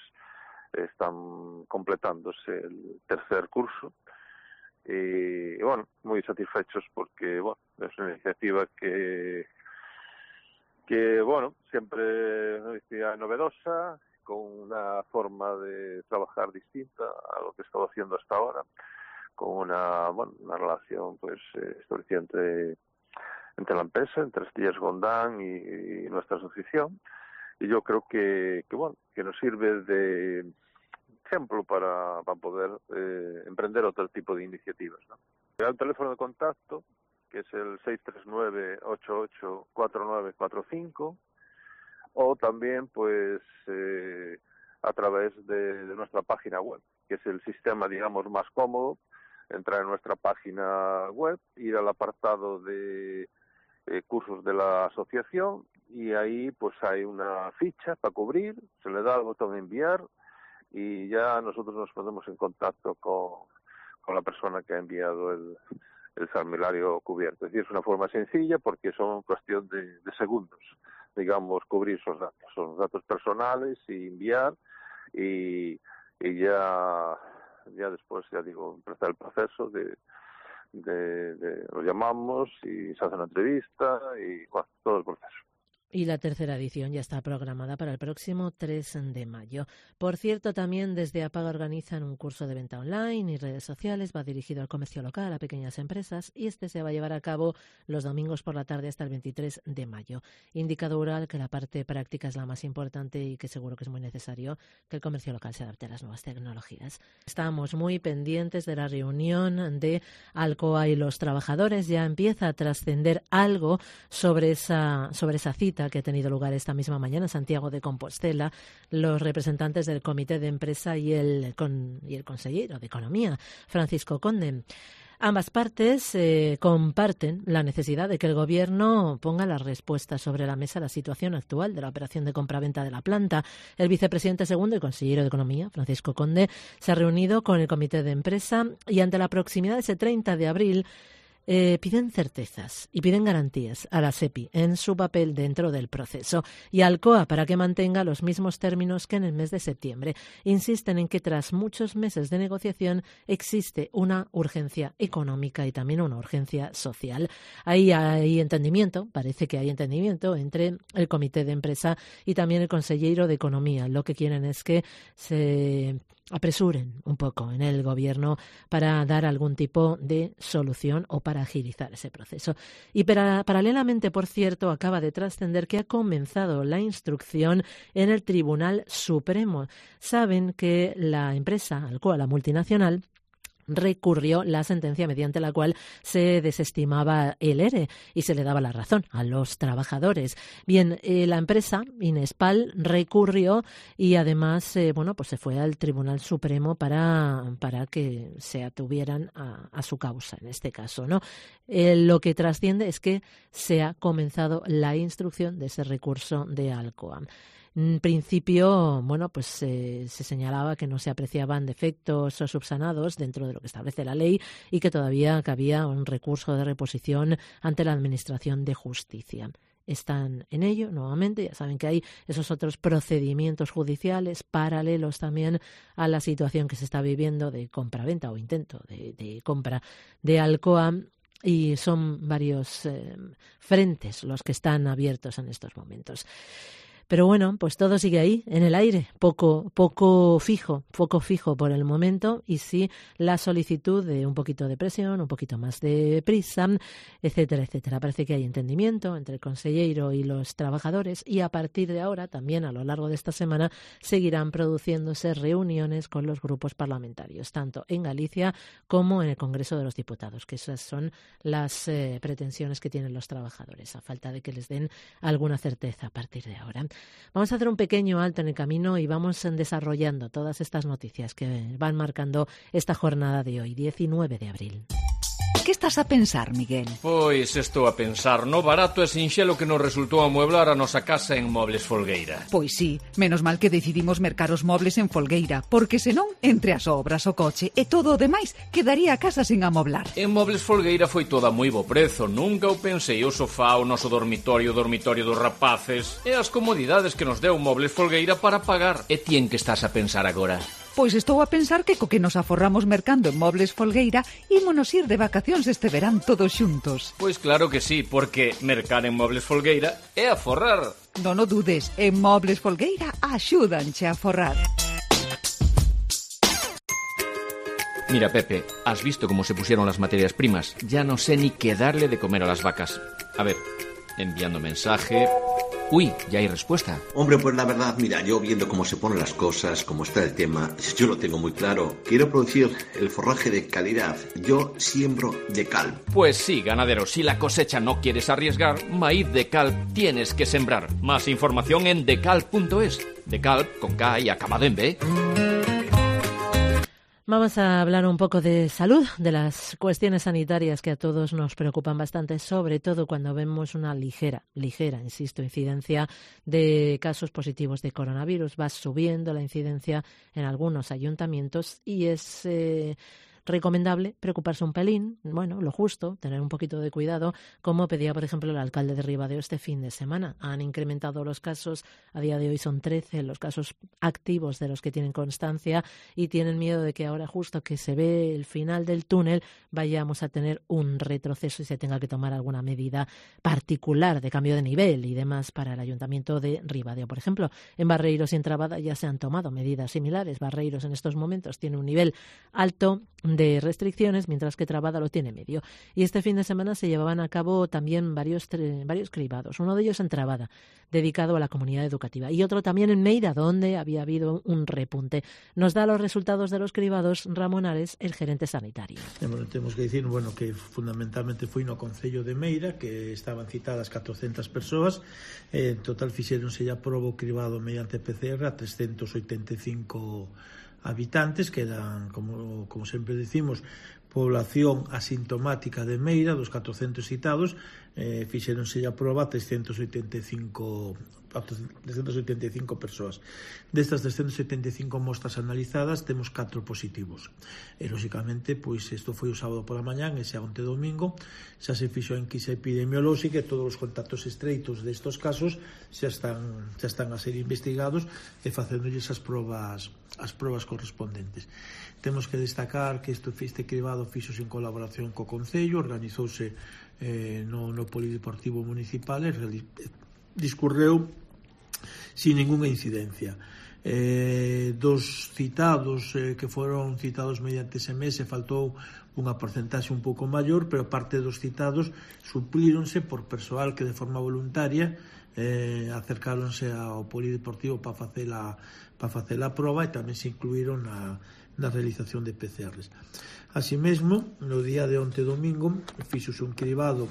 están completándose el tercer curso y, y bueno, muy satisfechos porque bueno, es una iniciativa que que bueno, siempre una iniciativa novedosa, con una forma de trabajar distinta a lo que he estado haciendo hasta ahora, con una, bueno, una relación pues eh, estableciente entre la empresa, entre Astilleros Gondán y, y nuestra asociación, y yo creo que, que bueno, que nos sirve de ejemplo para, para poder eh, emprender otro tipo de iniciativas, ¿no? Hay un teléfono de contacto que es el seis tres nueve, ocho ocho cuatro nueve cuatro cinco o también pues eh, a través de, de nuestra página web, que es el sistema digamos más cómodo. Entrar en nuestra página web, ir al apartado de eh, cursos de la asociación y ahí pues hay una ficha para cubrir, se le da el botón de enviar y ya nosotros nos ponemos en contacto con, con la persona que ha enviado el, el formulario cubierto. Es decir, es una forma sencilla porque son cuestión de, de segundos, digamos, cubrir esos datos, son datos personales y enviar y, y ya... ya después, ya digo, empezar el proceso de, de, de lo llamamos y se hace una entrevista y bueno, todo el proceso. Y la tercera edición ya está programada para el próximo tres de mayo. Por cierto, también desde APAGA organizan un curso de venta online y redes sociales. Va dirigido al comercio local, a pequeñas empresas, y este se va a llevar a cabo los domingos por la tarde hasta el veintitrés de mayo. Indicado Ural que la parte práctica es la más importante y que seguro que es muy necesario que el comercio local se adapte a las nuevas tecnologías. Estamos muy pendientes de la reunión de Alcoa y los trabajadores. Ya empieza a trascender algo sobre esa, sobre esa cita que ha tenido lugar esta misma mañana en Santiago de Compostela. Los representantes del Comité de Empresa y el, con, y el consejero de Economía, Francisco Conde. Ambas partes eh, comparten la necesidad de que el Gobierno ponga la respuesta sobre la mesa a la situación actual de la operación de compraventa de la planta. El vicepresidente segundo y consejero de Economía, Francisco Conde, se ha reunido con el Comité de Empresa y ante la proximidad de ese treinta de abril Eh, piden certezas y piden garantías a la SEPI en su papel dentro del proceso y a Alcoa para que mantenga los mismos términos que en el mes de septiembre. Insisten en que tras muchos meses de negociación existe una urgencia económica y también una urgencia social. Ahí hay entendimiento, parece que hay entendimiento entre el Comité de Empresa y también el consejero de Economía. Lo que quieren es que se apresuren un poco en el Gobierno para dar algún tipo de solución o para agilizar ese proceso. Y para, paralelamente, por cierto, acaba de trascender que ha comenzado la instrucción en el Tribunal Supremo. Saben que la empresa Alcoa, la multinacional, recurrió la sentencia mediante la cual se desestimaba el ERE y se le daba la razón a los trabajadores. Bien, eh, la empresa Inespal recurrió y además eh, bueno, pues se fue al Tribunal Supremo para, para que se atuvieran a, a su causa en este caso, ¿no? Eh, lo que trasciende es que se ha comenzado la instrucción de ese recurso de Alcoa. En principio, bueno, pues eh, se señalaba que no se apreciaban defectos o subsanados dentro de lo que establece la ley y que todavía cabía un recurso de reposición ante la Administración de Justicia. Están en ello nuevamente, ya saben que hay esos otros procedimientos judiciales paralelos también a la situación que se está viviendo de compraventa o intento de, de compra de Alcoa. Y son varios eh, frentes los que están abiertos en estos momentos. Pero bueno, pues todo sigue ahí, en el aire, poco, poco fijo, poco fijo por el momento, y sí la solicitud de un poquito de presión, un poquito más de prisa, etcétera, etcétera. Parece que hay entendimiento entre el consejero y los trabajadores y a partir de ahora, también a lo largo de esta semana, seguirán produciéndose reuniones con los grupos parlamentarios, tanto en Galicia como en el Congreso de los Diputados, que esas son las eh, pretensiones que tienen los trabajadores, a falta de que les den alguna certeza a partir de ahora. Vamos a hacer un pequeño alto en el camino y vamos desarrollando todas estas noticias que van marcando esta jornada de hoy, diecinueve de abril. Que estás a pensar, Miguel? Pois estou a pensar no barato e sinxelo que nos resultou amueblar a nosa casa en Mobles Folgueira. Pois sí, menos mal que decidimos mercar os mobles en Folgueira, porque senón, entre as obras, o coche e todo o demais, quedaría a casa sen amoblar. En Mobles Folgueira foi toda moi bo prezo, nunca o pensei, o sofá, o noso dormitorio, o dormitorio dos rapaces e as comodidades que nos deu Mobles Folgueira para pagar. E ti en que estás a pensar agora? Pois estou a pensar que co que nos aforramos mercando en Mobles Folgueira ímonos ir de vacacións este verán todos xuntos. Pois claro que sí, porque mercar en Mobles Folgueira é aforrar. Non o dudes, en Mobles Folgueira axúdanche a aforrar. Mira, Pepe, has visto cómo se pusieron las materias primas. Ya no sé ni qué darle de comer a las vacas. A ver, enviando mensaje... Uy, ya hay respuesta. Hombre, pues la verdad, mira, yo viendo cómo se ponen las cosas, cómo está el tema, yo lo tengo muy claro. Quiero producir el forraje de calidad. Yo siembro Decalb. Pues sí, ganadero, si la cosecha no quieres arriesgar, maíz Decalb tienes que sembrar. Más información en decalb punto es. Decalb con K y acabado en B. Vamos a hablar un poco de salud, de las cuestiones sanitarias que a todos nos preocupan bastante, sobre todo cuando vemos una ligera, ligera, insisto, incidencia de casos positivos de coronavirus. Va subiendo la incidencia en algunos ayuntamientos y es... Eh, recomendable preocuparse un pelín, bueno, lo justo, tener un poquito de cuidado, como pedía, por ejemplo, el alcalde de Ribadeo este fin de semana. Han incrementado los casos, a día de hoy son trece los casos activos de los que tienen constancia y tienen miedo de que ahora, justo que se ve el final del túnel, vayamos a tener un retroceso y se tenga que tomar alguna medida particular de cambio de nivel y demás para el Ayuntamiento de Ribadeo. Por ejemplo, en Barreiros y en Trabada ya se han tomado medidas similares. Barreiros en estos momentos tiene un nivel alto de restricciones, mientras que Trabada lo tiene medio. Y este fin de semana se llevaban a cabo también varios, varios cribados. Uno de ellos en Trabada, dedicado a la comunidad educativa, y otro también en Meira, donde había habido un repunte. Nos da los resultados de los cribados Ramón Ares, el gerente sanitario. Bueno, temos que dicir, bueno, que fundamentalmente foi no Concello de Meira, que estaban citadas catrocentas persoas, eh, en total fixéronse ya probo cribado mediante P C R a trescentos oitenta e cinco habitantes, que eran, como, como sempre decimos, población asintomática de Meira, dos catrocentos citados, eh, fixéronse a proba a trescentos oitenta e cinco persoas. Destas trescentos oitenta e cinco mostras analizadas, temos catro positivos. E, lóxicamente, pois, isto foi o sábado pola mañán, e xa onte domingo, xa se fixo a enquisa epidemiolóxica e todos os contactos estreitos destes casos xa están, xa están a ser investigados e facéndolles as probas, as probas correspondentes. Temos que destacar que isto, este cribado fixose en colaboración co Concello, organizouse eh, no, no Polideportivo Municipal e discurreu sin ninguna incidencia. Eh, dos citados eh, que foron citados mediante S M S faltou unha porcentaxe un pouco maior, pero parte dos citados suplíronse por persoal que de forma voluntaria eh, acercáronse ao Polideportivo para facer a, para facer a proba e tamén se incluíron na, na realización de P C Rs. Así mesmo, no día de onte domingo, fixose un cribado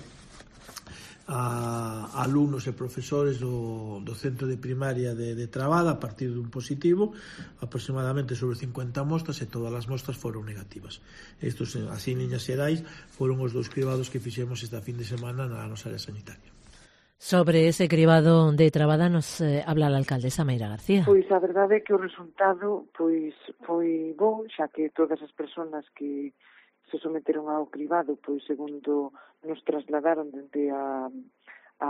a alumnos e profesores do, do centro de primaria de, de Trabada a partir dun positivo, aproximadamente sobre cincuenta mostras, e todas as mostras foron negativas. Estos, así en liñas xerais, foron os dous cribados que fixemos esta fin de semana na nosa área sanitaria. Sobre ese cribado de Trabada nos eh, habla a alcaldesa Mayra García. Pois a verdade é que o resultado pois foi bon, xa que todas as persoas que se someteron ao cribado, pois segundo nos trasladaron dende a, a,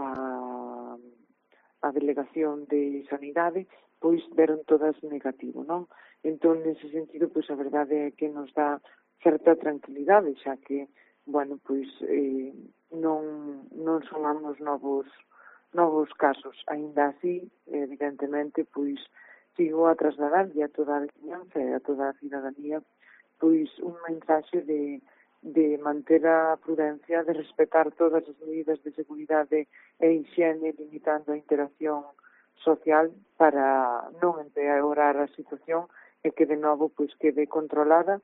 a delegación de Sanidade, pois deron todas negativo, non? Entón, nese sentido, pois a verdade é que nos dá certa tranquilidade, xa que, bueno, pois eh, non, non somamos novos novos casos. Aínda así, evidentemente, pois sigo a trasladar a toda a veciñanza e a toda a cidadanía pois un mensaxe de, de manter a prudencia, de respetar todas as medidas de seguridade e higiene, limitando a interacción social para non empeorar a situación e que de novo pois quede controlada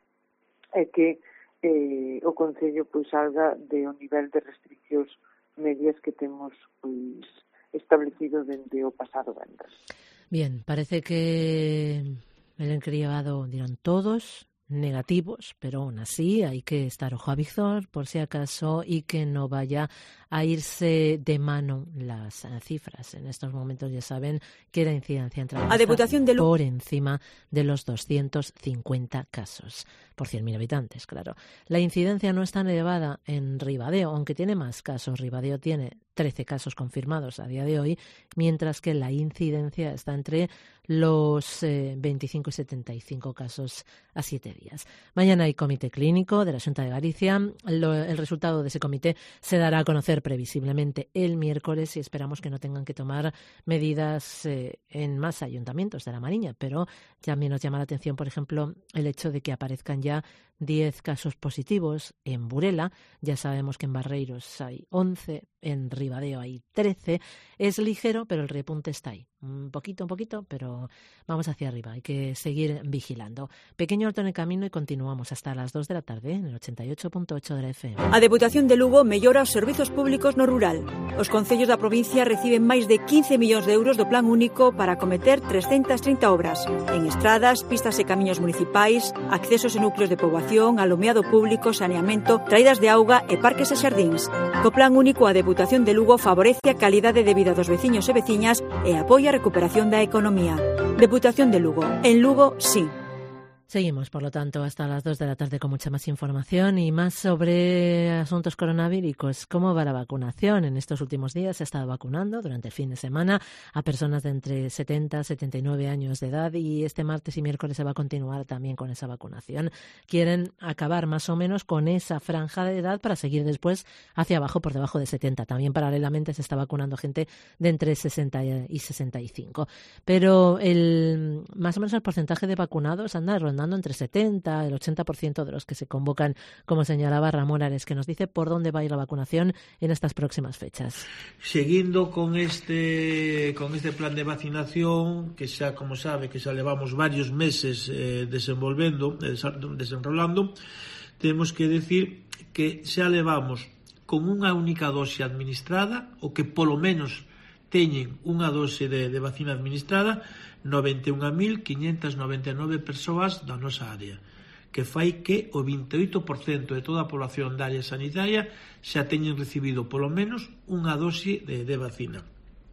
e que eh, o Concello pois salga de o nivel de restriccións medias que temos pois establecido dende o pasado venres. Bien, parece que el encribado dirán todos negativos, pero aún así hay que estar ojo a visor por si acaso y que no vaya a irse de mano las uh, cifras. En estos momentos ya saben que la incidencia entra a Deputación de por encima de los doscientos cincuenta casos por cien mil habitantes, claro. La incidencia no es tan elevada en Ribadeo, aunque tiene más casos. Ribadeo tiene trece casos confirmados a día de hoy, mientras que la incidencia está entre los eh, veinticinco y setenta y cinco casos a siete días. Mañana hay comité clínico de la Xunta de Galicia. Lo, el resultado de ese comité se dará a conocer previsiblemente el miércoles y esperamos que no tengan que tomar medidas eh, en más ayuntamientos de la Mariña, pero también nos llama la atención, por ejemplo, el hecho de que aparezcan ya diez casos positivos en Burela. Ya sabemos que en Barreiros hay once, en Ribadeo hay trece. Es ligero, pero el repunte está ahí. Un poquito, un poquito, pero vamos hacia arriba. Hay que seguir vigilando. Pequeño alto en el camino y continuamos hasta las dos de la tarde en el ochenta y ocho punto ocho de la F M. A Deputación de Lugo mellora os servizos públicos no rural. Os concellos da provincia reciben máis de quince millóns de euros do Plan Único para acometer trescentas trinta obras en estradas, pistas e camiños municipais, accesos e núcleos de poboación, alumeado público, saneamento, traídas de auga e parques e xardíns. Co Plan Único, a Deputación de Lugo favorece a calidade de vida dos veciños e veciñas e apoia a recuperación da economía. Deputación de Lugo. En Lugo, sí. Seguimos, por lo tanto, hasta las dos de la tarde con mucha más información y más sobre asuntos coronavíricos. ¿Cómo va la vacunación? En estos últimos días se ha estado vacunando durante el fin de semana a personas de entre setenta y setenta y nueve años de edad y este martes y miércoles se va a continuar también con esa vacunación. Quieren acabar más o menos con esa franja de edad para seguir después hacia abajo por debajo de setenta. También paralelamente se está vacunando gente de entre sesenta y sesenta y cinco. Pero el más o menos el porcentaje de vacunados anda rondando entre setenta y el ochenta por ciento de los que se convocan, como señalaba Ramón Ares, que nos dice por dónde va a ir la vacunación en estas próximas fechas. Seguindo con este con este plan de vacinación, que xa, como sabe, que xa levamos varios meses eh, desenvolvendo, desenrolando, temos que decir que xa levamos con unha única dose administrada, o que polo menos teñen unha dose de, de vacina administrada, noventa e un mil quinhentas noventa e nove persoas da nosa área, que fai que o vinte e oito por cento de toda a población da área sanitaria xa teñen recibido polo menos unha dose de, de vacina.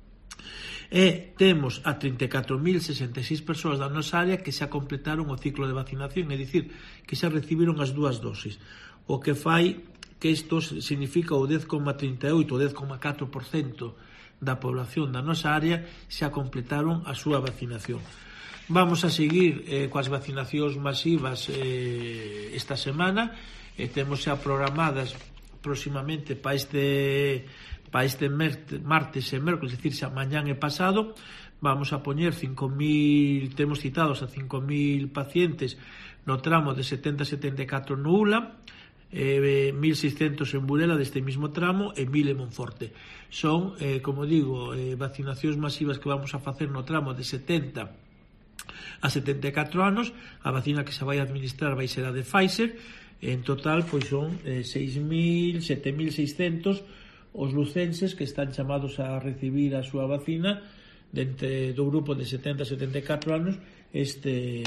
E temos a trinta e catro mil sesenta e seis persoas da nosa área que xa completaron o ciclo de vacinación, é dicir, que xa recibiron as dúas dosis, o que fai que isto significa o dez coma trinta e oito, o dez coma catro por cento da población da nosa área xa completaron a súa vacinación. Vamos a seguir eh, coas vacinacións masivas eh, esta semana, e eh, temos xa programadas próximamente para este para este martes e mércoles, é dicir, xa mañán e pasado, vamos a poñer cinco mil, temos citados a cinco mil pacientes no tramo de setenta a setenta e catro no U L A, Eh, mil seiscentos en Burela deste mismo tramo e mil en Monforte. Son, eh, como digo, eh, vacinacións masivas que vamos a facer no tramo de setenta a setenta e catro anos. A vacina que se vai administrar vai ser a de Pfizer. En total, pois son eh, seis mil, sete mil seiscentos os lucenses que están chamados a recibir a súa vacina dentro do grupo de setenta a setenta e catro anos este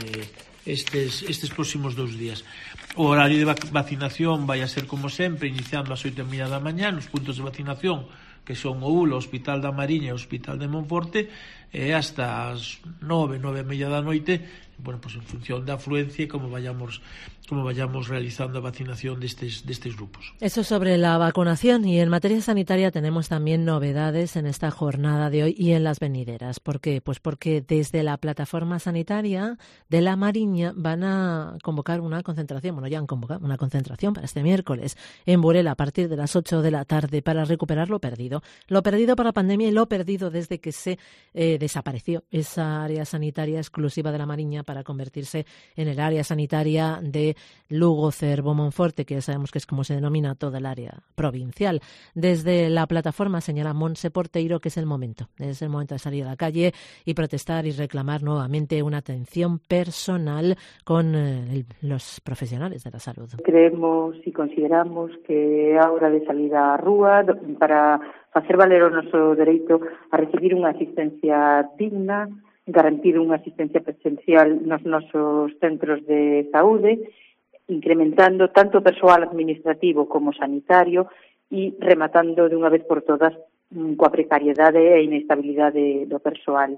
estes, estes próximos dous días. O horario de vacinación vai a ser como sempre, iniciando ás oito e media da mañá nos puntos de vacinación que son o U L A, o Hospital da Mariña e o Hospital de Monforte, e hasta as nove, nove e media da noite, bueno, pues en función da afluencia e como vayamos como vayamos realizando a vacinación destes, destes grupos. Eso sobre la vacunación, y en materia sanitaria tenemos también novedades en esta jornada de hoy y en las venideras. ¿Por qué? Pues porque desde la plataforma sanitaria de La Mariña van a convocar una concentración, bueno, ya han convocado una concentración para este miércoles en Burela a partir de las ocho de la tarde para recuperar lo perdido. Lo perdido por la pandemia y lo perdido desde que se eh, desapareció esa área sanitaria exclusiva de La Mariña para convertirse en el área sanitaria de Lugo, Cervo, Monforte, que ya sabemos que es como se denomina toda el área provincial. Desde la plataforma señala Monse Porteiro que es el momento, es el momento de salir a la calle y protestar y reclamar nuevamente una atención personal con eh, los profesionales de la salud. Creemos y consideramos que é hora de salir á rúa para facer valer o noso dereito a recibir unha asistencia digna, garantir unha asistencia presencial nos nosos centros de saúde, incrementando tanto o persoal administrativo como sanitario e rematando de unha vez por todas coa precariedade e inestabilidade do persoal.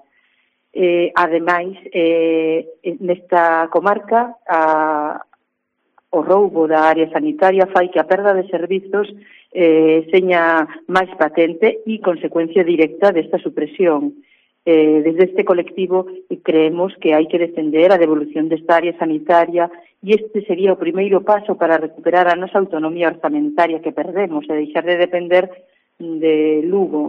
Eh, ademais, eh, nesta comarca, a, o roubo da área sanitaria fai que a perda de servizos eh, seña máis patente e consecuencia directa desta supresión. Eh, desde este colectivo creemos que hai que defender a devolución desta área sanitaria e este sería o primeiro paso para recuperar a nosa autonomía orzamentaria que perdemos e deixar de depender de Lugo,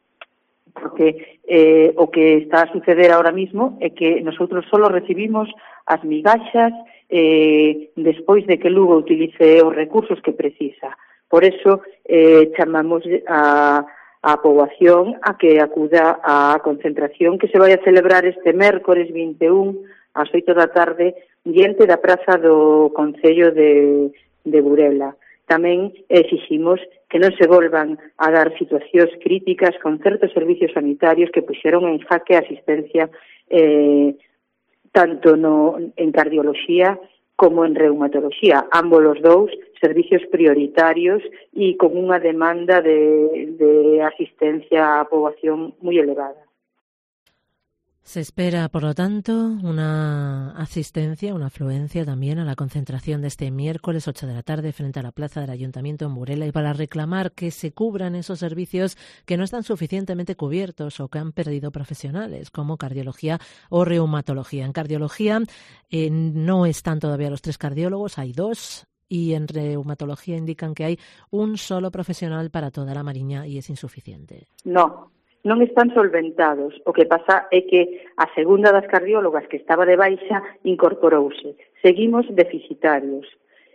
porque eh, o que está a suceder ahora mismo é que nosotros solo recibimos as migaxas eh, despois de que Lugo utilice os recursos que precisa. Por eso eh, chamamos a a poboación a que acuda á concentración que se vai a celebrar este mércores vinte e un ás oito da tarde diante da praza do Concello de, de Burela. Tamén exiximos que non se volvan a dar situacións críticas con certos servicios sanitarios que puxeron en jaque a asistencia eh, tanto no, en cardioloxía como en reumatoloxía, ambos os dous servicios prioritarios e con unha demanda de, de asistencia á poboación moi elevada. Se espera, por lo tanto, una asistencia, una afluencia también a la concentración de este miércoles ocho de la tarde frente a la plaza del Ayuntamiento en Burela, y para reclamar que se cubran esos servicios que no están suficientemente cubiertos o que han perdido profesionales, como cardiología o reumatología. En cardiología eh, no están todavía los tres cardiólogos, hay dos. Y en reumatología indican que hay un solo profesional para toda la Mariña y es insuficiente. No, non están solventados. O que pasa é que a segunda das cardiólogas que estaba de baixa incorporouse. Seguimos deficitarios.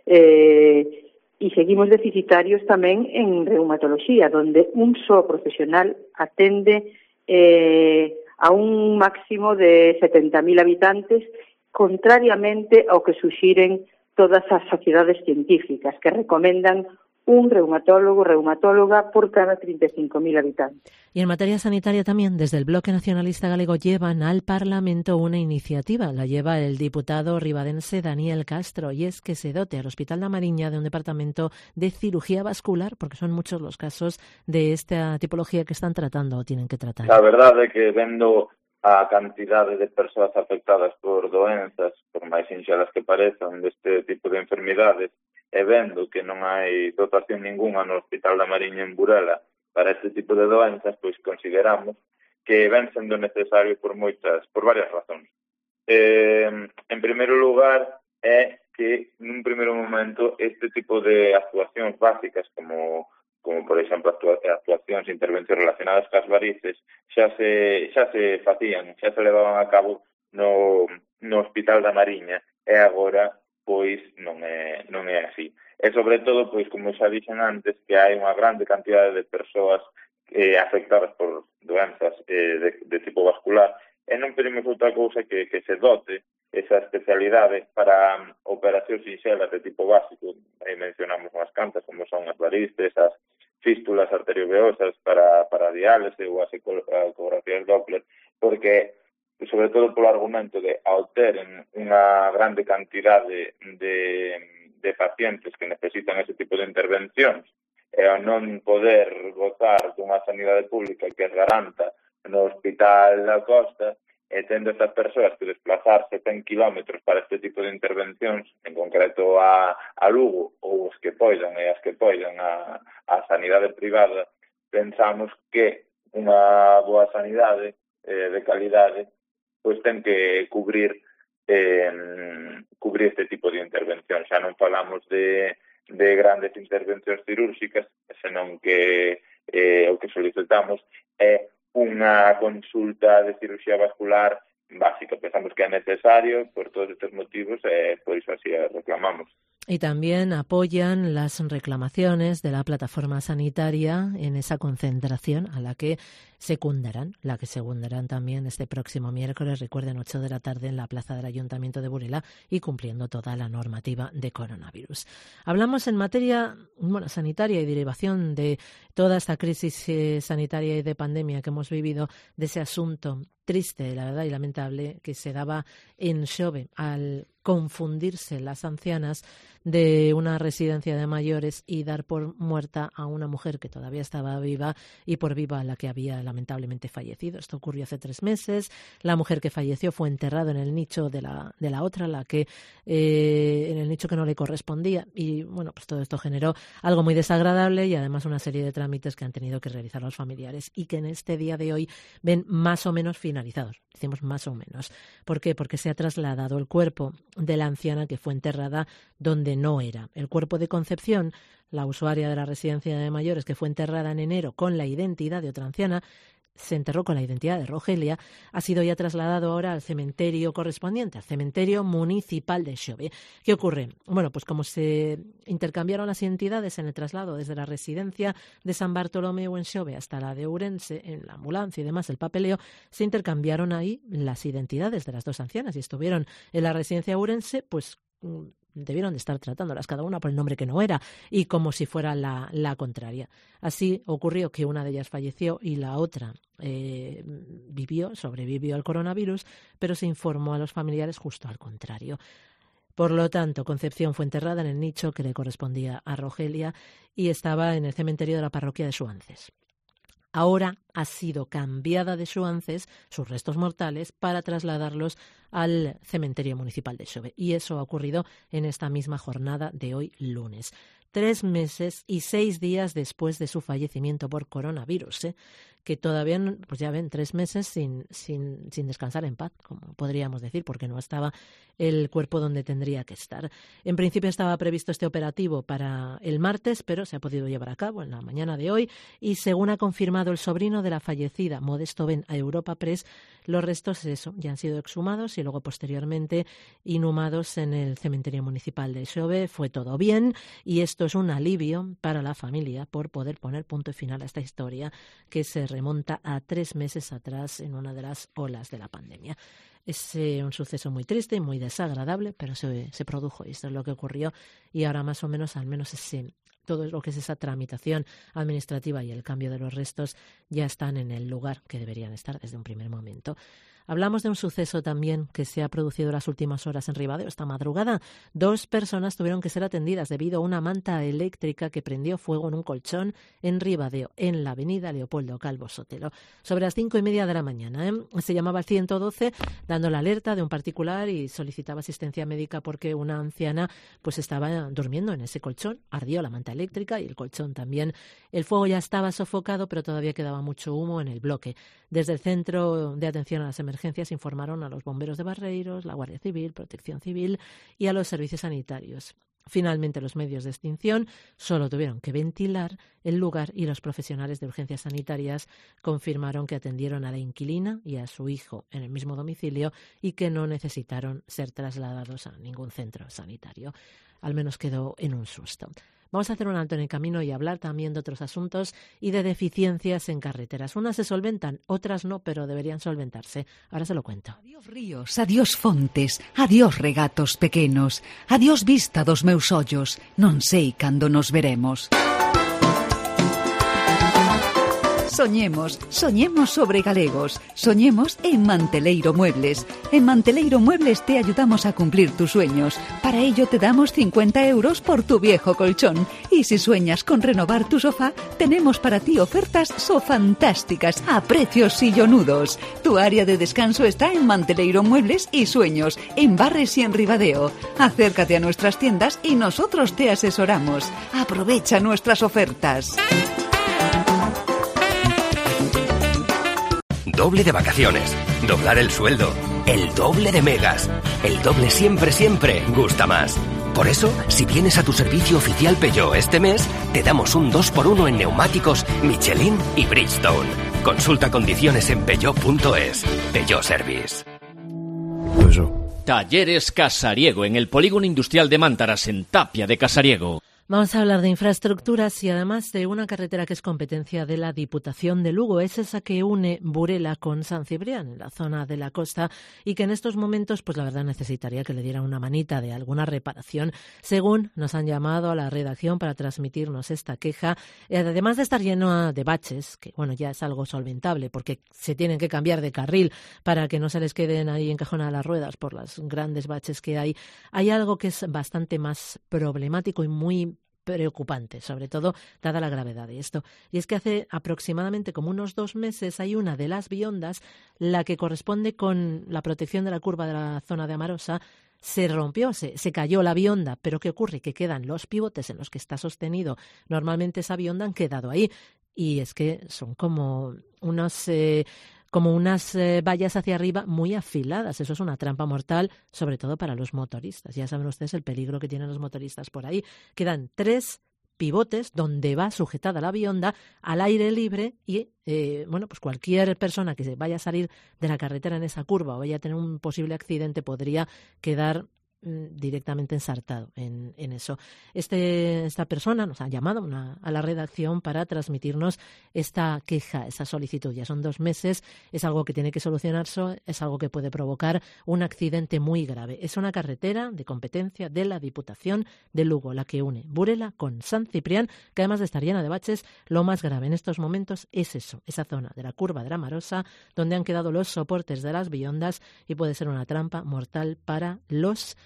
Eh, e seguimos deficitarios tamén en reumatología, donde un só profesional atende eh, a un máximo de setenta mil habitantes, contrariamente ao que suxiren todas as sociedades científicas que recomendan un reumatólogo, reumatóloga por cada treinta y cinco mil habitantes. Y en materia sanitaria también, desde el Bloque Nacionalista Galego llevan al Parlamento una iniciativa. La lleva el diputado ribadense Daniel Castro, y es que se dote al Hospital da Mariña de un departamento de cirugía vascular, porque son muchos los casos de esta tipología que están tratando o tienen que tratar. La verdade é que vendo a cantidade de persoas afectadas por doenzas, por máis sinxelas que parezan, deste tipo de enfermidades, e vendo que non hai dotación ninguna no Hospital da Mariña en Burela para este tipo de doenzas, pois consideramos que ven sendo necesario por moitas, por varias razóns. Eh, en primeiro lugar, é que nun primeiro momento este tipo de actuacións básicas como como por exemplo actuacións e intervencións relacionadas cas varices, xa se xa se facían, xa se levaban a cabo no, no Hospital da Mariña, e agora pois non é non é así. E sobre todo, pois como xa dixen antes, que hai unha grande cantidade de persoas eh, afectadas por doenzas eh, de, de tipo vascular, e non pedimos outra cousa que, que se dote esa especialidade para um, operacións sinxelas de tipo básico. Aí mencionamos unhas cantas como son as varices, as fístulas arterioveosas para, para diálise ou as ecografías Doppler, porque, sobre todo polo argumento de, ao teren unha grande cantidade de, de pacientes que necesitan ese tipo de intervencións, e ao non poder gozar dunha sanidade pública que garanta no Hospital da Costa, e tendo estas persoas que desplazarse cen kilómetros para este tipo de intervencións, en concreto a, a Lugo, ou os que poidan e as que poidan a, a sanidade privada, pensamos que unha boa sanidade eh, de calidade pois ten que cubrir eh, cubrir este tipo de intervencións. Xa non falamos de, de grandes intervencións cirúrxicas, senón que eh, o que solicitamos é unha consulta de cirurxía vascular básica. Pensamos que é necesario por todos estes motivos e por iso así reclamamos. Y también apoyan las reclamaciones de la plataforma sanitaria en esa concentración a la que secundarán, la que secundarán también este próximo miércoles, recuerden, ocho de la tarde en la plaza del Ayuntamiento de Burela, y cumpliendo toda la normativa de coronavirus. Hablamos en materia bueno, sanitaria y derivación de toda esta crisis eh, sanitaria y de pandemia que hemos vivido, de ese asunto triste, la verdad, y lamentable que se daba en Xove al confundirse las ancianas de una residencia de mayores y dar por muerta a una mujer que todavía estaba viva y por viva a la que había lamentablemente fallecido. Esto ocurrió hace tres meses. La mujer que falleció fue enterrada en el nicho de la, de la otra, la que eh, en el nicho que no le correspondía. Y bueno, pues todo esto generó algo muy desagradable y además una serie de trámites que han tenido que realizar los familiares y que en este día de hoy ven más o menos finalizados. Decimos más o menos. ¿Por qué? Porque se ha trasladado el cuerpo de la anciana que fue enterrada donde no era. El cuerpo de Concepción, la usuaria de la residencia de mayores que fue enterrada en enero con la identidad de otra anciana, se enterró con la identidad de Rogelia, ha sido ya trasladado ahora al cementerio correspondiente, al cementerio municipal de Xove. ¿Qué ocurre? Bueno, pues como se intercambiaron las identidades en el traslado desde la residencia de San Bartolomeu en Xove hasta la de Ourense, en la ambulancia y demás, el papeleo, se intercambiaron ahí las identidades de las dos ancianas y estuvieron en la residencia de Ourense, pues debieron de estar tratándolas cada una por el nombre que no era y como si fuera la, la contraria. Así ocurrió que una de ellas falleció y la otra eh, vivió, sobrevivió al coronavirus, pero se informó a los familiares justo al contrario. Por lo tanto, Concepción fue enterrada en el nicho que le correspondía a Rogelia y estaba en el cementerio de la parroquia de Suances. ahora ha sido cambiada de Xuances, sus restos mortales, para trasladarlos al cementerio municipal de Xove. Y eso ha ocurrido en esta misma jornada de hoy, lunes. Tres meses y seis días después de su fallecimiento por coronavirus, ¿eh? que todavía, pues ya ven, tres meses sin, sin, sin descansar en paz, como podríamos decir, porque no estaba el cuerpo donde tendría que estar. En principio estaba previsto este operativo para el martes, pero se ha podido llevar a cabo en la mañana de hoy y según ha confirmado el sobrino de la fallecida, Modesto Ben, a Europa Press, los restos eso, ya han sido exhumados y luego posteriormente inhumados en el cementerio municipal de Xove. Fue todo bien y esto es un alivio para la familia por poder poner punto final a esta historia que se remonta a tres meses atrás en una de las olas de la pandemia. Es eh, un suceso muy triste y muy desagradable, pero se, se produjo y esto es lo que ocurrió y ahora más o menos, al menos ese, todo lo que es esa tramitación administrativa y el cambio de los restos ya están en el lugar que deberían estar desde un primer momento. Hablamos de un suceso también que se ha producido en las últimas horas en Ribadeo. Esta madrugada, dos personas tuvieron que ser atendidas debido a una manta eléctrica que prendió fuego en un colchón en Ribadeo, en la avenida Leopoldo Calvo Sotelo. Sobre las cinco y media de la mañana, ¿eh? se llamaba al ciento doce dando la alerta de un particular y solicitaba asistencia médica porque una anciana pues estaba durmiendo en ese colchón. Ardió la manta eléctrica y el colchón también. El fuego ya estaba sofocado, pero todavía quedaba mucho humo en el bloque. Desde el Centro de Atención a las Emergencias informaron a los bomberos de Barreiros, la Guardia Civil, Protección Civil y a los servicios sanitarios. Finalmente, los medios de extinción solo tuvieron que ventilar el lugar y los profesionales de urgencias sanitarias confirmaron que atendieron a la inquilina y a su hijo en el mismo domicilio y que no necesitaron ser trasladados a ningún centro sanitario. Al menos quedó en un susto. Vamos a hacer un alto en el camino y hablar también de otros asuntos y de deficiencias en carreteras. Unas se solventan, otras no, pero deberían solventarse. Ahora se lo cuento. Adiós ríos, adiós fontes, adiós regatos pequenos, adiós vista dos meus ollos, non sei cando nos veremos. Soñemos, soñemos sobre galegos, soñemos en Manteleiro Muebles. En Manteleiro Muebles te ayudamos a cumplir tus sueños. Para ello te damos cincuenta euros por tu viejo colchón. Y si sueñas con renovar tu sofá, tenemos para ti ofertas sofantásticas a precios sillonudos. Tu área de descanso está en Manteleiro Muebles y Sueños, en Barres y en Ribadeo. Acércate a nuestras tiendas y nosotros te asesoramos. Aprovecha nuestras ofertas. Doble de vacaciones, doblar el sueldo, el doble de megas. El doble siempre, siempre gusta más. Por eso, si vienes a tu servicio oficial Peugeot este mes, te damos un dos por uno en neumáticos Michelin y Bridgestone. Consulta condiciones en peugeot punto es. Peugeot Service. Talleres Casariego, en el Polígono Industrial de Mántaras, en Tapia de Casariego. Vamos a hablar de infraestructuras y además de una carretera que es competencia de la Diputación de Lugo. Es esa que une Burela con San Cibrián, en la zona de la costa, y que en estos momentos, pues la verdad, necesitaría que le dieran una manita de alguna reparación, según nos han llamado a la redacción para transmitirnos esta queja. Además de estar lleno de baches, que bueno, ya es algo solventable, porque se tienen que cambiar de carril para que no se les queden ahí encajonadas las ruedas por los grandes baches que hay, hay algo que es bastante más problemático y muy preocupante, sobre todo dada la gravedad de esto. Y es que hace aproximadamente como unos dos meses hay una de las biondas, la que corresponde con la protección de la curva de la zona de Amarosa, se rompió, se, se cayó la bionda, pero ¿qué ocurre? Que quedan los pivotes en los que está sostenido normalmente esa bionda, han quedado ahí. Y es que son como unos... Eh, como unas eh, vallas hacia arriba muy afiladas. Eso es una trampa mortal, sobre todo para los motoristas. Ya saben ustedes el peligro que tienen los motoristas por ahí. Quedan tres pivotes donde va sujetada la bionda al aire libre y eh, bueno, pues cualquier persona que se vaya a salir de la carretera en esa curva o vaya a tener un posible accidente podría quedar directamente ensartado en, en eso. Este, esta persona nos ha llamado una, a la redacción para transmitirnos esta queja, esa solicitud. Ya son dos meses, es algo que tiene que solucionarse, es algo que puede provocar un accidente muy grave. Es una carretera de competencia de la Diputación de Lugo, la que une Burela con San Ciprián, que además de estar llena de baches, lo más grave en estos momentos es eso, esa zona de la curva de la Marosa, donde han quedado los soportes de las biondas y puede ser una trampa mortal para los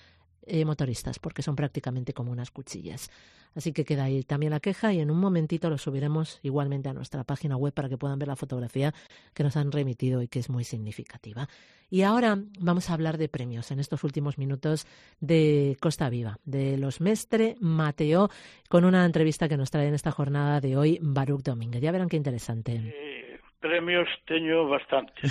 eh, motoristas, porque son prácticamente como unas cuchillas. Así que queda ahí también la queja y en un momentito lo subiremos igualmente a nuestra página web para que puedan ver la fotografía que nos han remitido y que es muy significativa. Y ahora vamos a hablar de premios en estos últimos minutos de Costa Viva, de los Mestre Mateo, con una entrevista que nos trae en esta jornada de hoy Baruch Domínguez. Ya verán qué interesante. Eh, premios teño bastantes.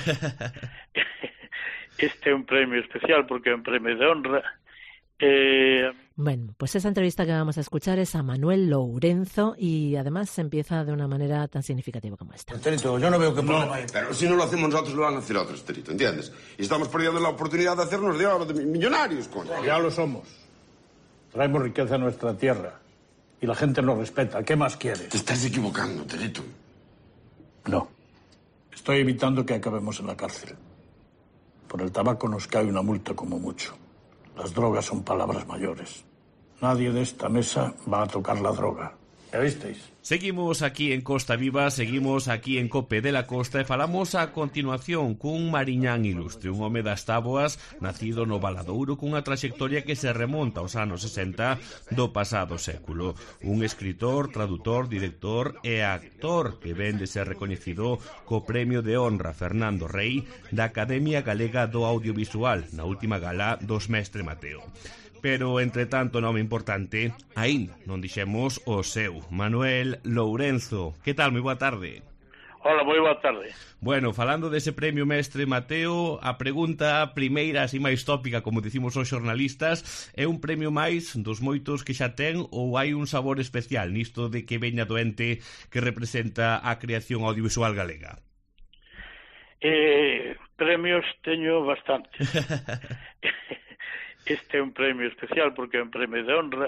Este é un premio especial porque é un premio de honra. Eh... Bueno, pues esa entrevista que vamos a escuchar es a Manuel Lourenzo y además empieza de una manera tan significativa como esta. Terito, yo no veo que problema hay. Pero si no lo hacemos nosotros, lo van a hacer otros, Terito, ¿entiendes? Y estamos perdiendo la oportunidad de hacernos de oro, de millonarios, coño. Ya lo somos. Traemos riqueza a nuestra tierra y la gente nos respeta. ¿Qué más quieres? Te estás equivocando, Terito. No. Estoy evitando que acabemos en la cárcel. Por el tabaco nos cae una multa como mucho. Las drogas son palabras mayores. Nadie de esta mesa va a tocar la droga. ¿Ya visteis? Seguimos aquí en Costa Viva, seguimos aquí en Cope de la Costa e falamos a continuación cun mariñán ilustre, un home das táboas nacido no Valadouro cunha traxectoria que se remonta aos anos sesenta do pasado século. Un escritor, tradutor, director e actor que ven de ser recoñecido co Premio de Honra Fernando Rey da Academia Galega do Audiovisual na última gala dos Mestre Mateo. Pero, entre tanto, nome importante, aínda non dixemos o seu, Manuel Lourenzo. Que tal? Moi boa tarde. Hola, moi boa tarde. Bueno, falando dese premio Mestre Mateo, a pregunta primeira, así máis tópica, como dicimos os xornalistas, é un premio máis dos moitos que xa ten ou hai un sabor especial nisto de que veña do ente que representa a creación audiovisual galega? Eh, premios teño bastantes. Este é un premio especial porque é un premio de honra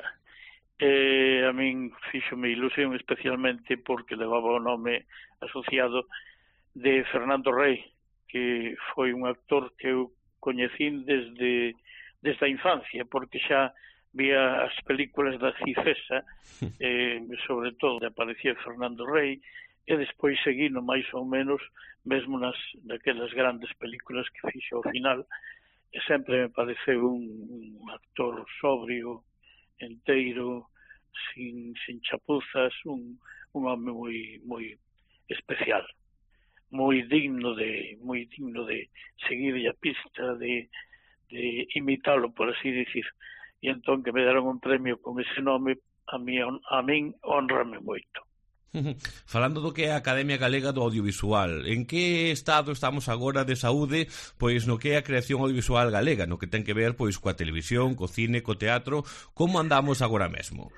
e a min fíxome ilusión especialmente porque levaba o nome asociado de Fernando Rey, que foi un actor que eu coñecín desde, desde a infancia, porque xa vía as películas da Cifesa, eh, sobre todo aparecía Fernando Rey, e despois seguino máis ou menos mesmo nas daquelas grandes películas que fixo ao final. E sempre me pareceu un, un actor sobrio, enteiro, sin, sin chapuzas, un, un home moi moi especial, moi digno de moi digno de seguir a pista, de, de imitalo, por así decir. E entón que me deron un premio con ese nome, a mí, a min honrame moito. Falando do que é a Academia Galega do Audiovisual, en que estado estamos agora de saúde pois no que é a creación audiovisual galega, no que ten que ver pois coa televisión, co cine, co teatro, como andamos agora mesmo?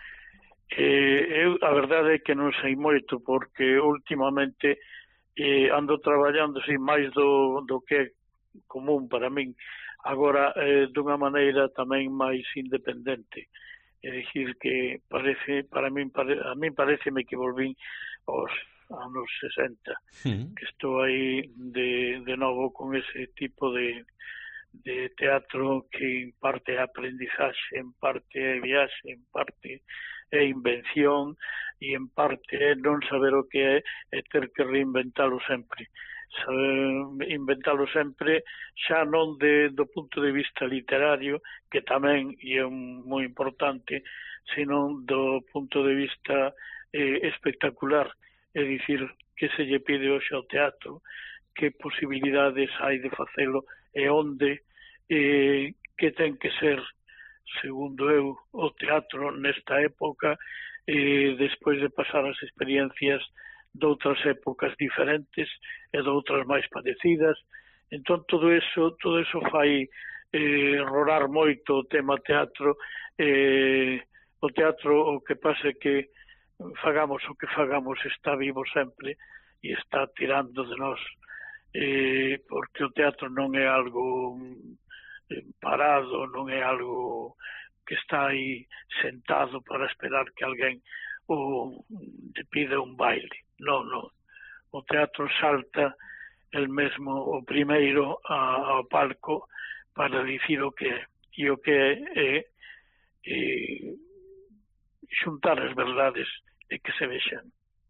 Eh, eu a verdade é que non sei moito porque últimamente eh, ando traballando sin máis do, do que é común para min, agora eh, dunha maneira tamén máis independente. É dicir que parece, para min, pare, a min pareceme que volvín aos anos sesenta, sí. Que estou aí de, de novo con ese tipo de, de teatro que en parte é aprendizaxe, en parte é viaxe, en parte é invención e en parte é non saber o que é e ter que reinventalo sempre. Saber inventalo sempre xa non de, do punto de vista literario, que tamén é un, moi importante, sino do punto de vista eh, espectacular, é dicir, que se lle pide hoxe ao teatro, que posibilidades hai de facelo e onde, eh, que ten que ser, segundo eu, o teatro nesta época, eh, despois de pasar as experiencias doutras épocas diferentes e doutras máis parecidas. Entón todo eso, todo eso fai eh, rorar moito o tema teatro. Eh, o teatro, o que pasa é que fagamos o que fagamos, está vivo sempre e está tirando de nós, eh, porque o teatro non é algo parado, non é algo que está aí sentado para esperar que alguén o te pida un baile. Non, non. O teatro salta el mesmo o primeiro a, ao palco para dicir o que é. E o que é, é, é xuntar as verdades e que se vexan.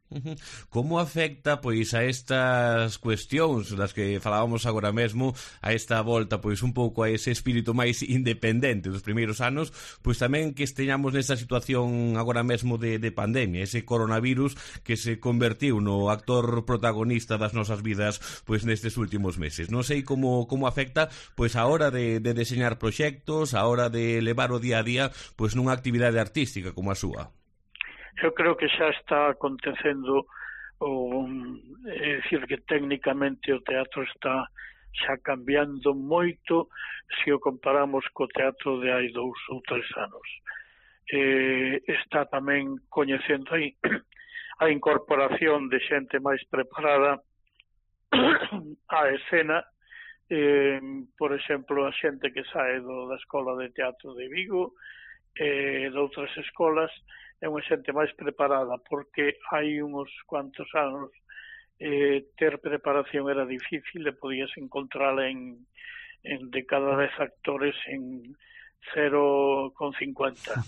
Como afecta pois a estas cuestións das que falábamos agora mesmo, a esta volta pois un pouco a ese espírito máis independente dos primeiros anos, pois tamén que esteñamos nesa situación agora mesmo de, de pandemia, ese coronavirus que se convertiu no actor protagonista das nosas vidas pois nestes últimos meses. Non sei como como afecta pois a hora de, de deseñar proxectos, a hora de levar o día a día pois nunha actividade artística como a súa. Eu creo que xa está acontecendo, o, é dicir que técnicamente o teatro está xa cambiando moito se o comparamos co teatro de hai dous ou tres anos. Eh, está tamén coñecendo aí a incorporación de xente máis preparada á escena, eh, por exemplo, a xente que sae do, da Escola de Teatro de Vigo, e eh, de outras escolas, é unha xente máis preparada, porque hai uns cuantos anos eh, ter preparación era difícil e podías encontrala en, en de cada dez actores en cero coma cincuenta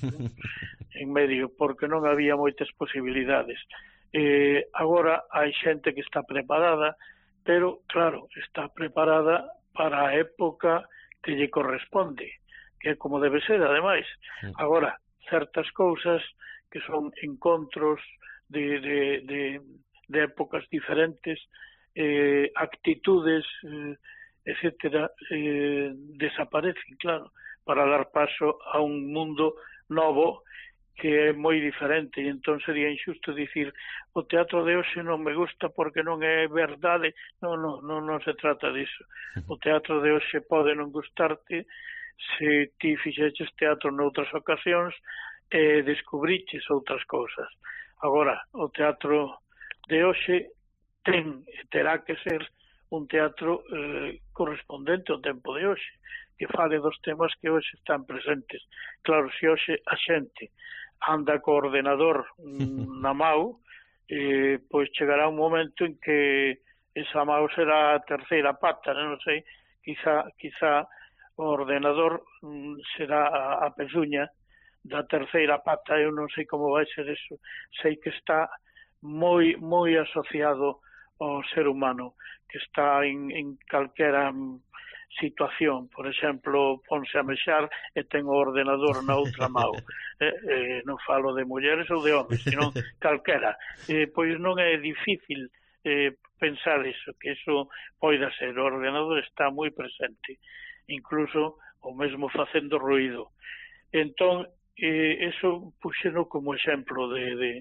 en medio, porque non había moitas posibilidades. Eh, agora hai xente que está preparada, pero claro, está preparada para a época que lle corresponde, que é como debe ser, ademais. Agora, certas cousas que son encontros de, de, de, de épocas diferentes, eh, actitudes, eh, etcétera, eh, desaparecen, claro, para dar paso a un mundo novo que é moi diferente, e entón sería injusto dicir o teatro de hoxe non me gusta porque non é verdade. Non, non, non, non se trata disso. O teatro de hoxe pode non gustarte se ti fixeches teatro noutras ocasións e descubriches outras cousas. Agora, o teatro de hoxe ten e terá que ser un teatro eh, correspondente ao tempo de hoxe, que fale dos temas que hoxe están presentes. Claro, se hoxe a xente anda co ordenador na mão, eh, pois chegará un momento en que esa mão será a terceira pata, non sei, quizá, quizá o ordenador mm, será a, a pezuña da terceira pata. Eu non sei como vai ser eso. Sei que está moi moi asociado ao ser humano, que está en, en calquera situación. Por exemplo, ponse a mexar e ten o ordenador na outra mão. Eh, eh, non falo de mulleres ou de homes, sino calquera. Eh, pois non é difícil eh, pensar iso, que iso poida ser. O ordenador está moi presente, incluso o mesmo facendo ruído. Entón, eh, eso puxeno como exemplo de, de,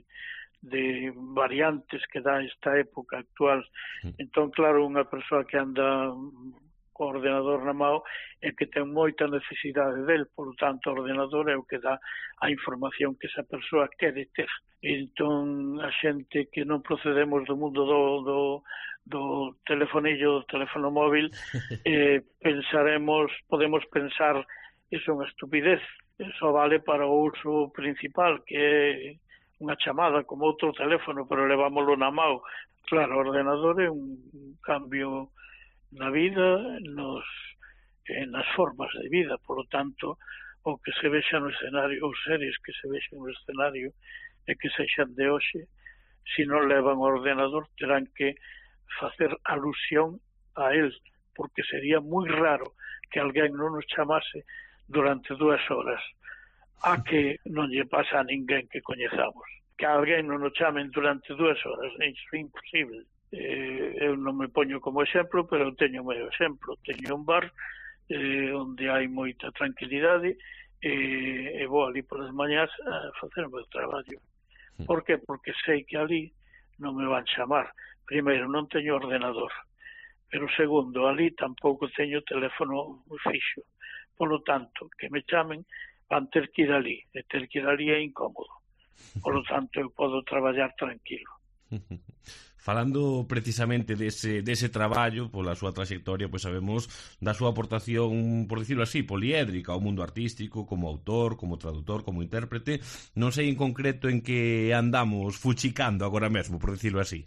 de variantes que dá esta época actual. Entón, claro, unha persoa que anda co ordenador na mão é que ten moita necesidade del, por tanto, o ordenador é o que dá a información que esa persoa quere ter. Entón, a xente que non procedemos do mundo do, do, do telefonillo, do teléfono móvil, eh, pensaremos, podemos pensar iso é unha estupidez. Eso vale para o uso principal, que é unha chamada como outro teléfono, pero levámoslo na mão. Claro, o ordenador é un cambio na vida, nos, eh, nas formas de vida. Por lo tanto, o que se vexa no escenario, os seres que se vexan no escenario e que sexan de hoxe, se non levan o ordenador, terán que facer alusión a él, porque sería moi raro que alguén non nos chamase durante dúas horas, a que non lle pasa a ninguén que coñezamos. Que alguén non nos chamen durante dúas horas, é imposible. Eh, eu non me poño como exemplo, pero eu teño o meu exemplo. Teño un bar eh, onde hai moita tranquilidade e, e vou ali polas mañás a facer o meu traballo. Por que? Porque sei que ali non me van chamar. Primeiro, non teño ordenador, pero segundo, ali tampouco teño teléfono fixo. Por lo tanto, que me chamen, van ter que ir ali, e ter que ir ali é incómodo. Por lo tanto, eu podo traballar tranquilo. Falando precisamente dese, dese traballo, pola súa trayectoria, pois sabemos da súa aportación, por dicirlo así, poliédrica ao mundo artístico, como autor, como traductor, como intérprete. Non sei en concreto en que andamos fuchicando agora mesmo, por dicirlo así.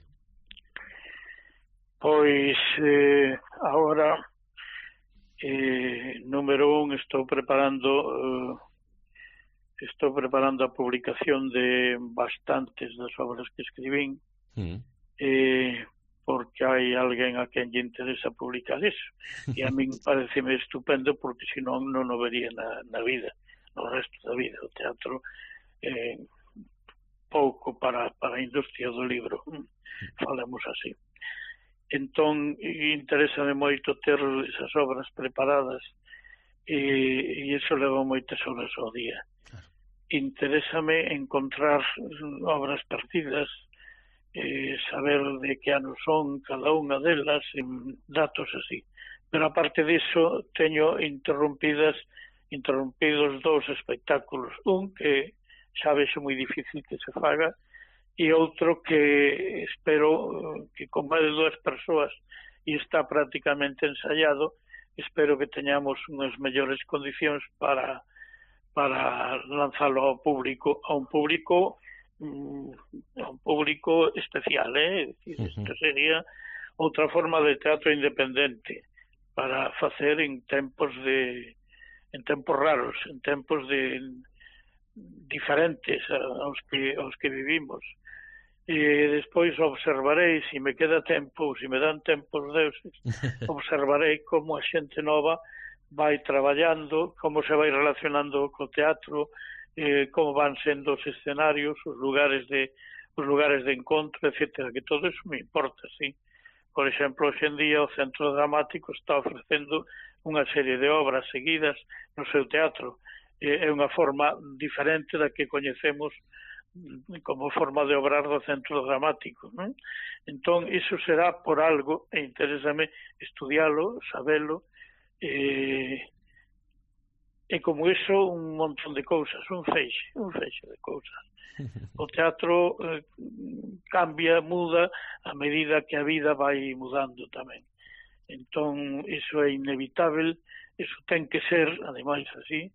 Pois, eh, agora... Eh, número un, estou preparando eh, estou preparando a publicación de bastantes das obras que escribín, Mm. Eh, porque hai alguén a quen lle interesa publicar eso. E a min pareceme estupendo porque senón non o vería na, na vida, no resto da vida. O teatro eh, pouco para, para a industria do libro, falemos así. Entón, interésame moito ter esas obras preparadas e, e iso leva moitas horas ao día. Interésame encontrar obras perdidas, eh, saber de que ano son cada unha delas, en datos así. Pero aparte diso, teño interrompidas interrompidos dous espectáculos. Un que xa vexo moi difícil que se faga, e outro que espero que con máis de dúas persoas e está prácticamente ensaiado, espero que teñamos unhas mellores condicións para para lanzalo ao público, a un público a un público especial, eh? Isto sería outra forma de teatro independente para facer en tempos de en tempos raros, en tempos de diferentes aos que aos que vivimos. E despois observarei, se me queda tempo, se me dan tempo os deuses, observarei como a xente nova vai traballando, como se vai relacionando co teatro, eh, como van sendo os escenarios, os lugares de os lugares de encontro, etcétera, que todo eso me importa, sí. Por exemplo, hoxe en día o Centro Dramático está ofrecendo unha serie de obras seguidas no seu teatro. É unha forma diferente da que coñecemos como forma de obrar do Centro Dramático, non? Entón, iso será por algo, e interésame estudialo, sabelo, e, e como iso un montón de cousas, un feixe, un feixe de cousas. O teatro eh, cambia, muda a medida que a vida vai mudando tamén. Entón, iso é inevitable, iso ten que ser, ademais así,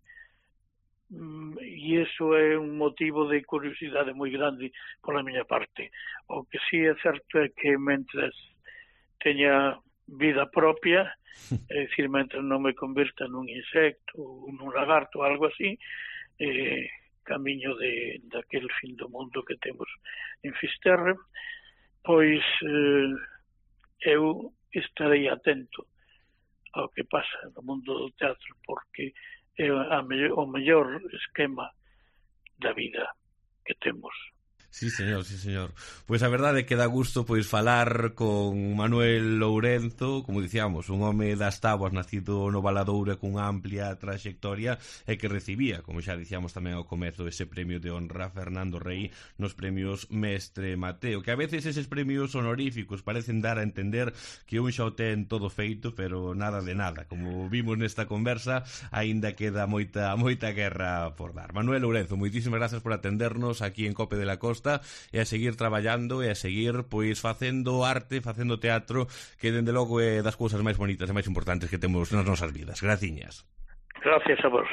e iso é un motivo de curiosidade moi grande pola miña parte. O que sí é certo é que mentres teña vida propia, é dicir, mentre non me convirta nun insecto ou nun lagarto ou algo así, eh, camiño de daquel fin do mundo que temos en Fisterre, pois eh, eu estarei atento ao que pasa no mundo do teatro, porque é a me- o mellor esquema da vida que temos. Sí, señor, sí, señor. Pois a verdade é que dá gusto pois falar con Manuel Lourenzo, como dicíamos, un home das táboas nacido no Valadouro cunha amplia traxectoria e que recibía, como xa dicíamos tamén ao comezo, ese premio de honra Fernando Rey nos premios Mestre Mateo, que a veces eses premios honoríficos parecen dar a entender que un xa o ten todo feito, pero nada de nada. Como vimos nesta conversa, aínda queda moita moita guerra por dar. Manuel Lourenzo, moitísimas grazas por atendernos aquí en Cope de la Costa e a seguir traballando e a seguir pois facendo arte, facendo teatro, que dende logo é das cousas máis bonitas e máis importantes que temos nas nosas vidas. Graciñas. Gracias a vos.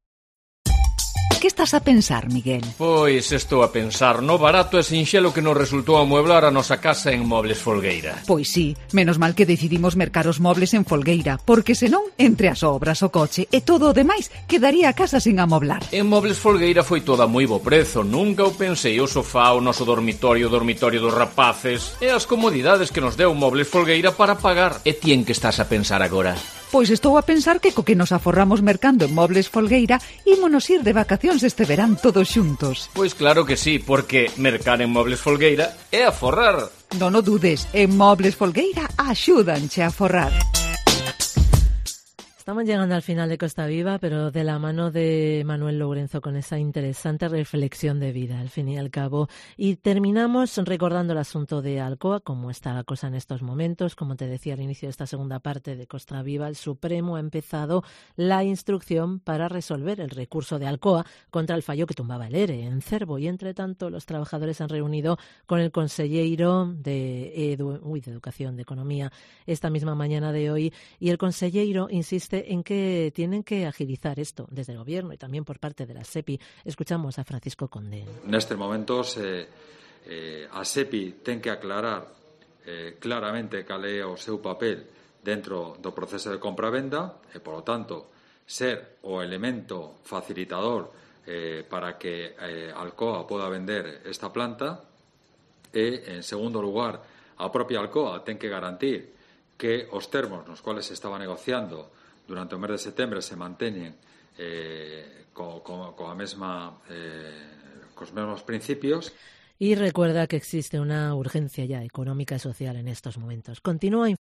Que estás a pensar, Miguel? Pois estou a pensar no barato e sinxelo que nos resultou amueblar a nosa casa en Mobles Folgueira. Pois sí, menos mal que decidimos mercar os mobles en Folgueira, porque senón, entre as obras, o coche e todo o demais, quedaría a casa sin amoblar. En Mobles Folgueira foi toda moi bo prezo, nunca o pensei. O sofá, o noso dormitorio, o dormitorio dos rapaces e as comodidades que nos deu Mobles Folgueira para pagar. E ti en que estás a pensar agora? Pois estou a pensar que co que nos aforramos mercando en Mobles Folgueira ímonos ir de vacacións este verán todos xuntos. Pois claro que sí, porque mercar en Mobles Folgueira é aforrar. Non o dudes, en Mobles Folgueira axúdanche a forrar. Estamos llegando al final de Costa Viva, pero de la mano de Manuel Lourenzo con esa interesante reflexión de vida, al fin y al cabo. Y terminamos recordando el asunto de Alcoa, cómo está la cosa en estos momentos. Como te decía al inicio de esta segunda parte de Costa Viva, el Supremo ha empezado la instrucción para resolver el recurso de Alcoa contra el fallo que tumbaba el ERE en Cervo. Y, entre tanto, los trabajadores han reunido con el consellero de, Edu, uy, de Educación, de Economía, esta misma mañana de hoy. Y el consellero insiste en que tienen que agilizar esto desde el Gobierno y también por parte de la SEPI. Escuchamos a Francisco Conde. Nestes momentos eh, eh, a SEPI ten que aclarar eh, claramente cal é o seu papel dentro do proceso de compra-venda e, polo tanto, ser o elemento facilitador eh, para que eh, Alcoa poda vender esta planta e, en segundo lugar, a propia Alcoa ten que garantir que os termos nos cuales se estaba negociando durante o mes de setembro se manteñen eh, co, co, co a mesma, eh, cos mesmos principios. Y recuerda que existe una urgencia ya económica y social en estos momentos. Continúa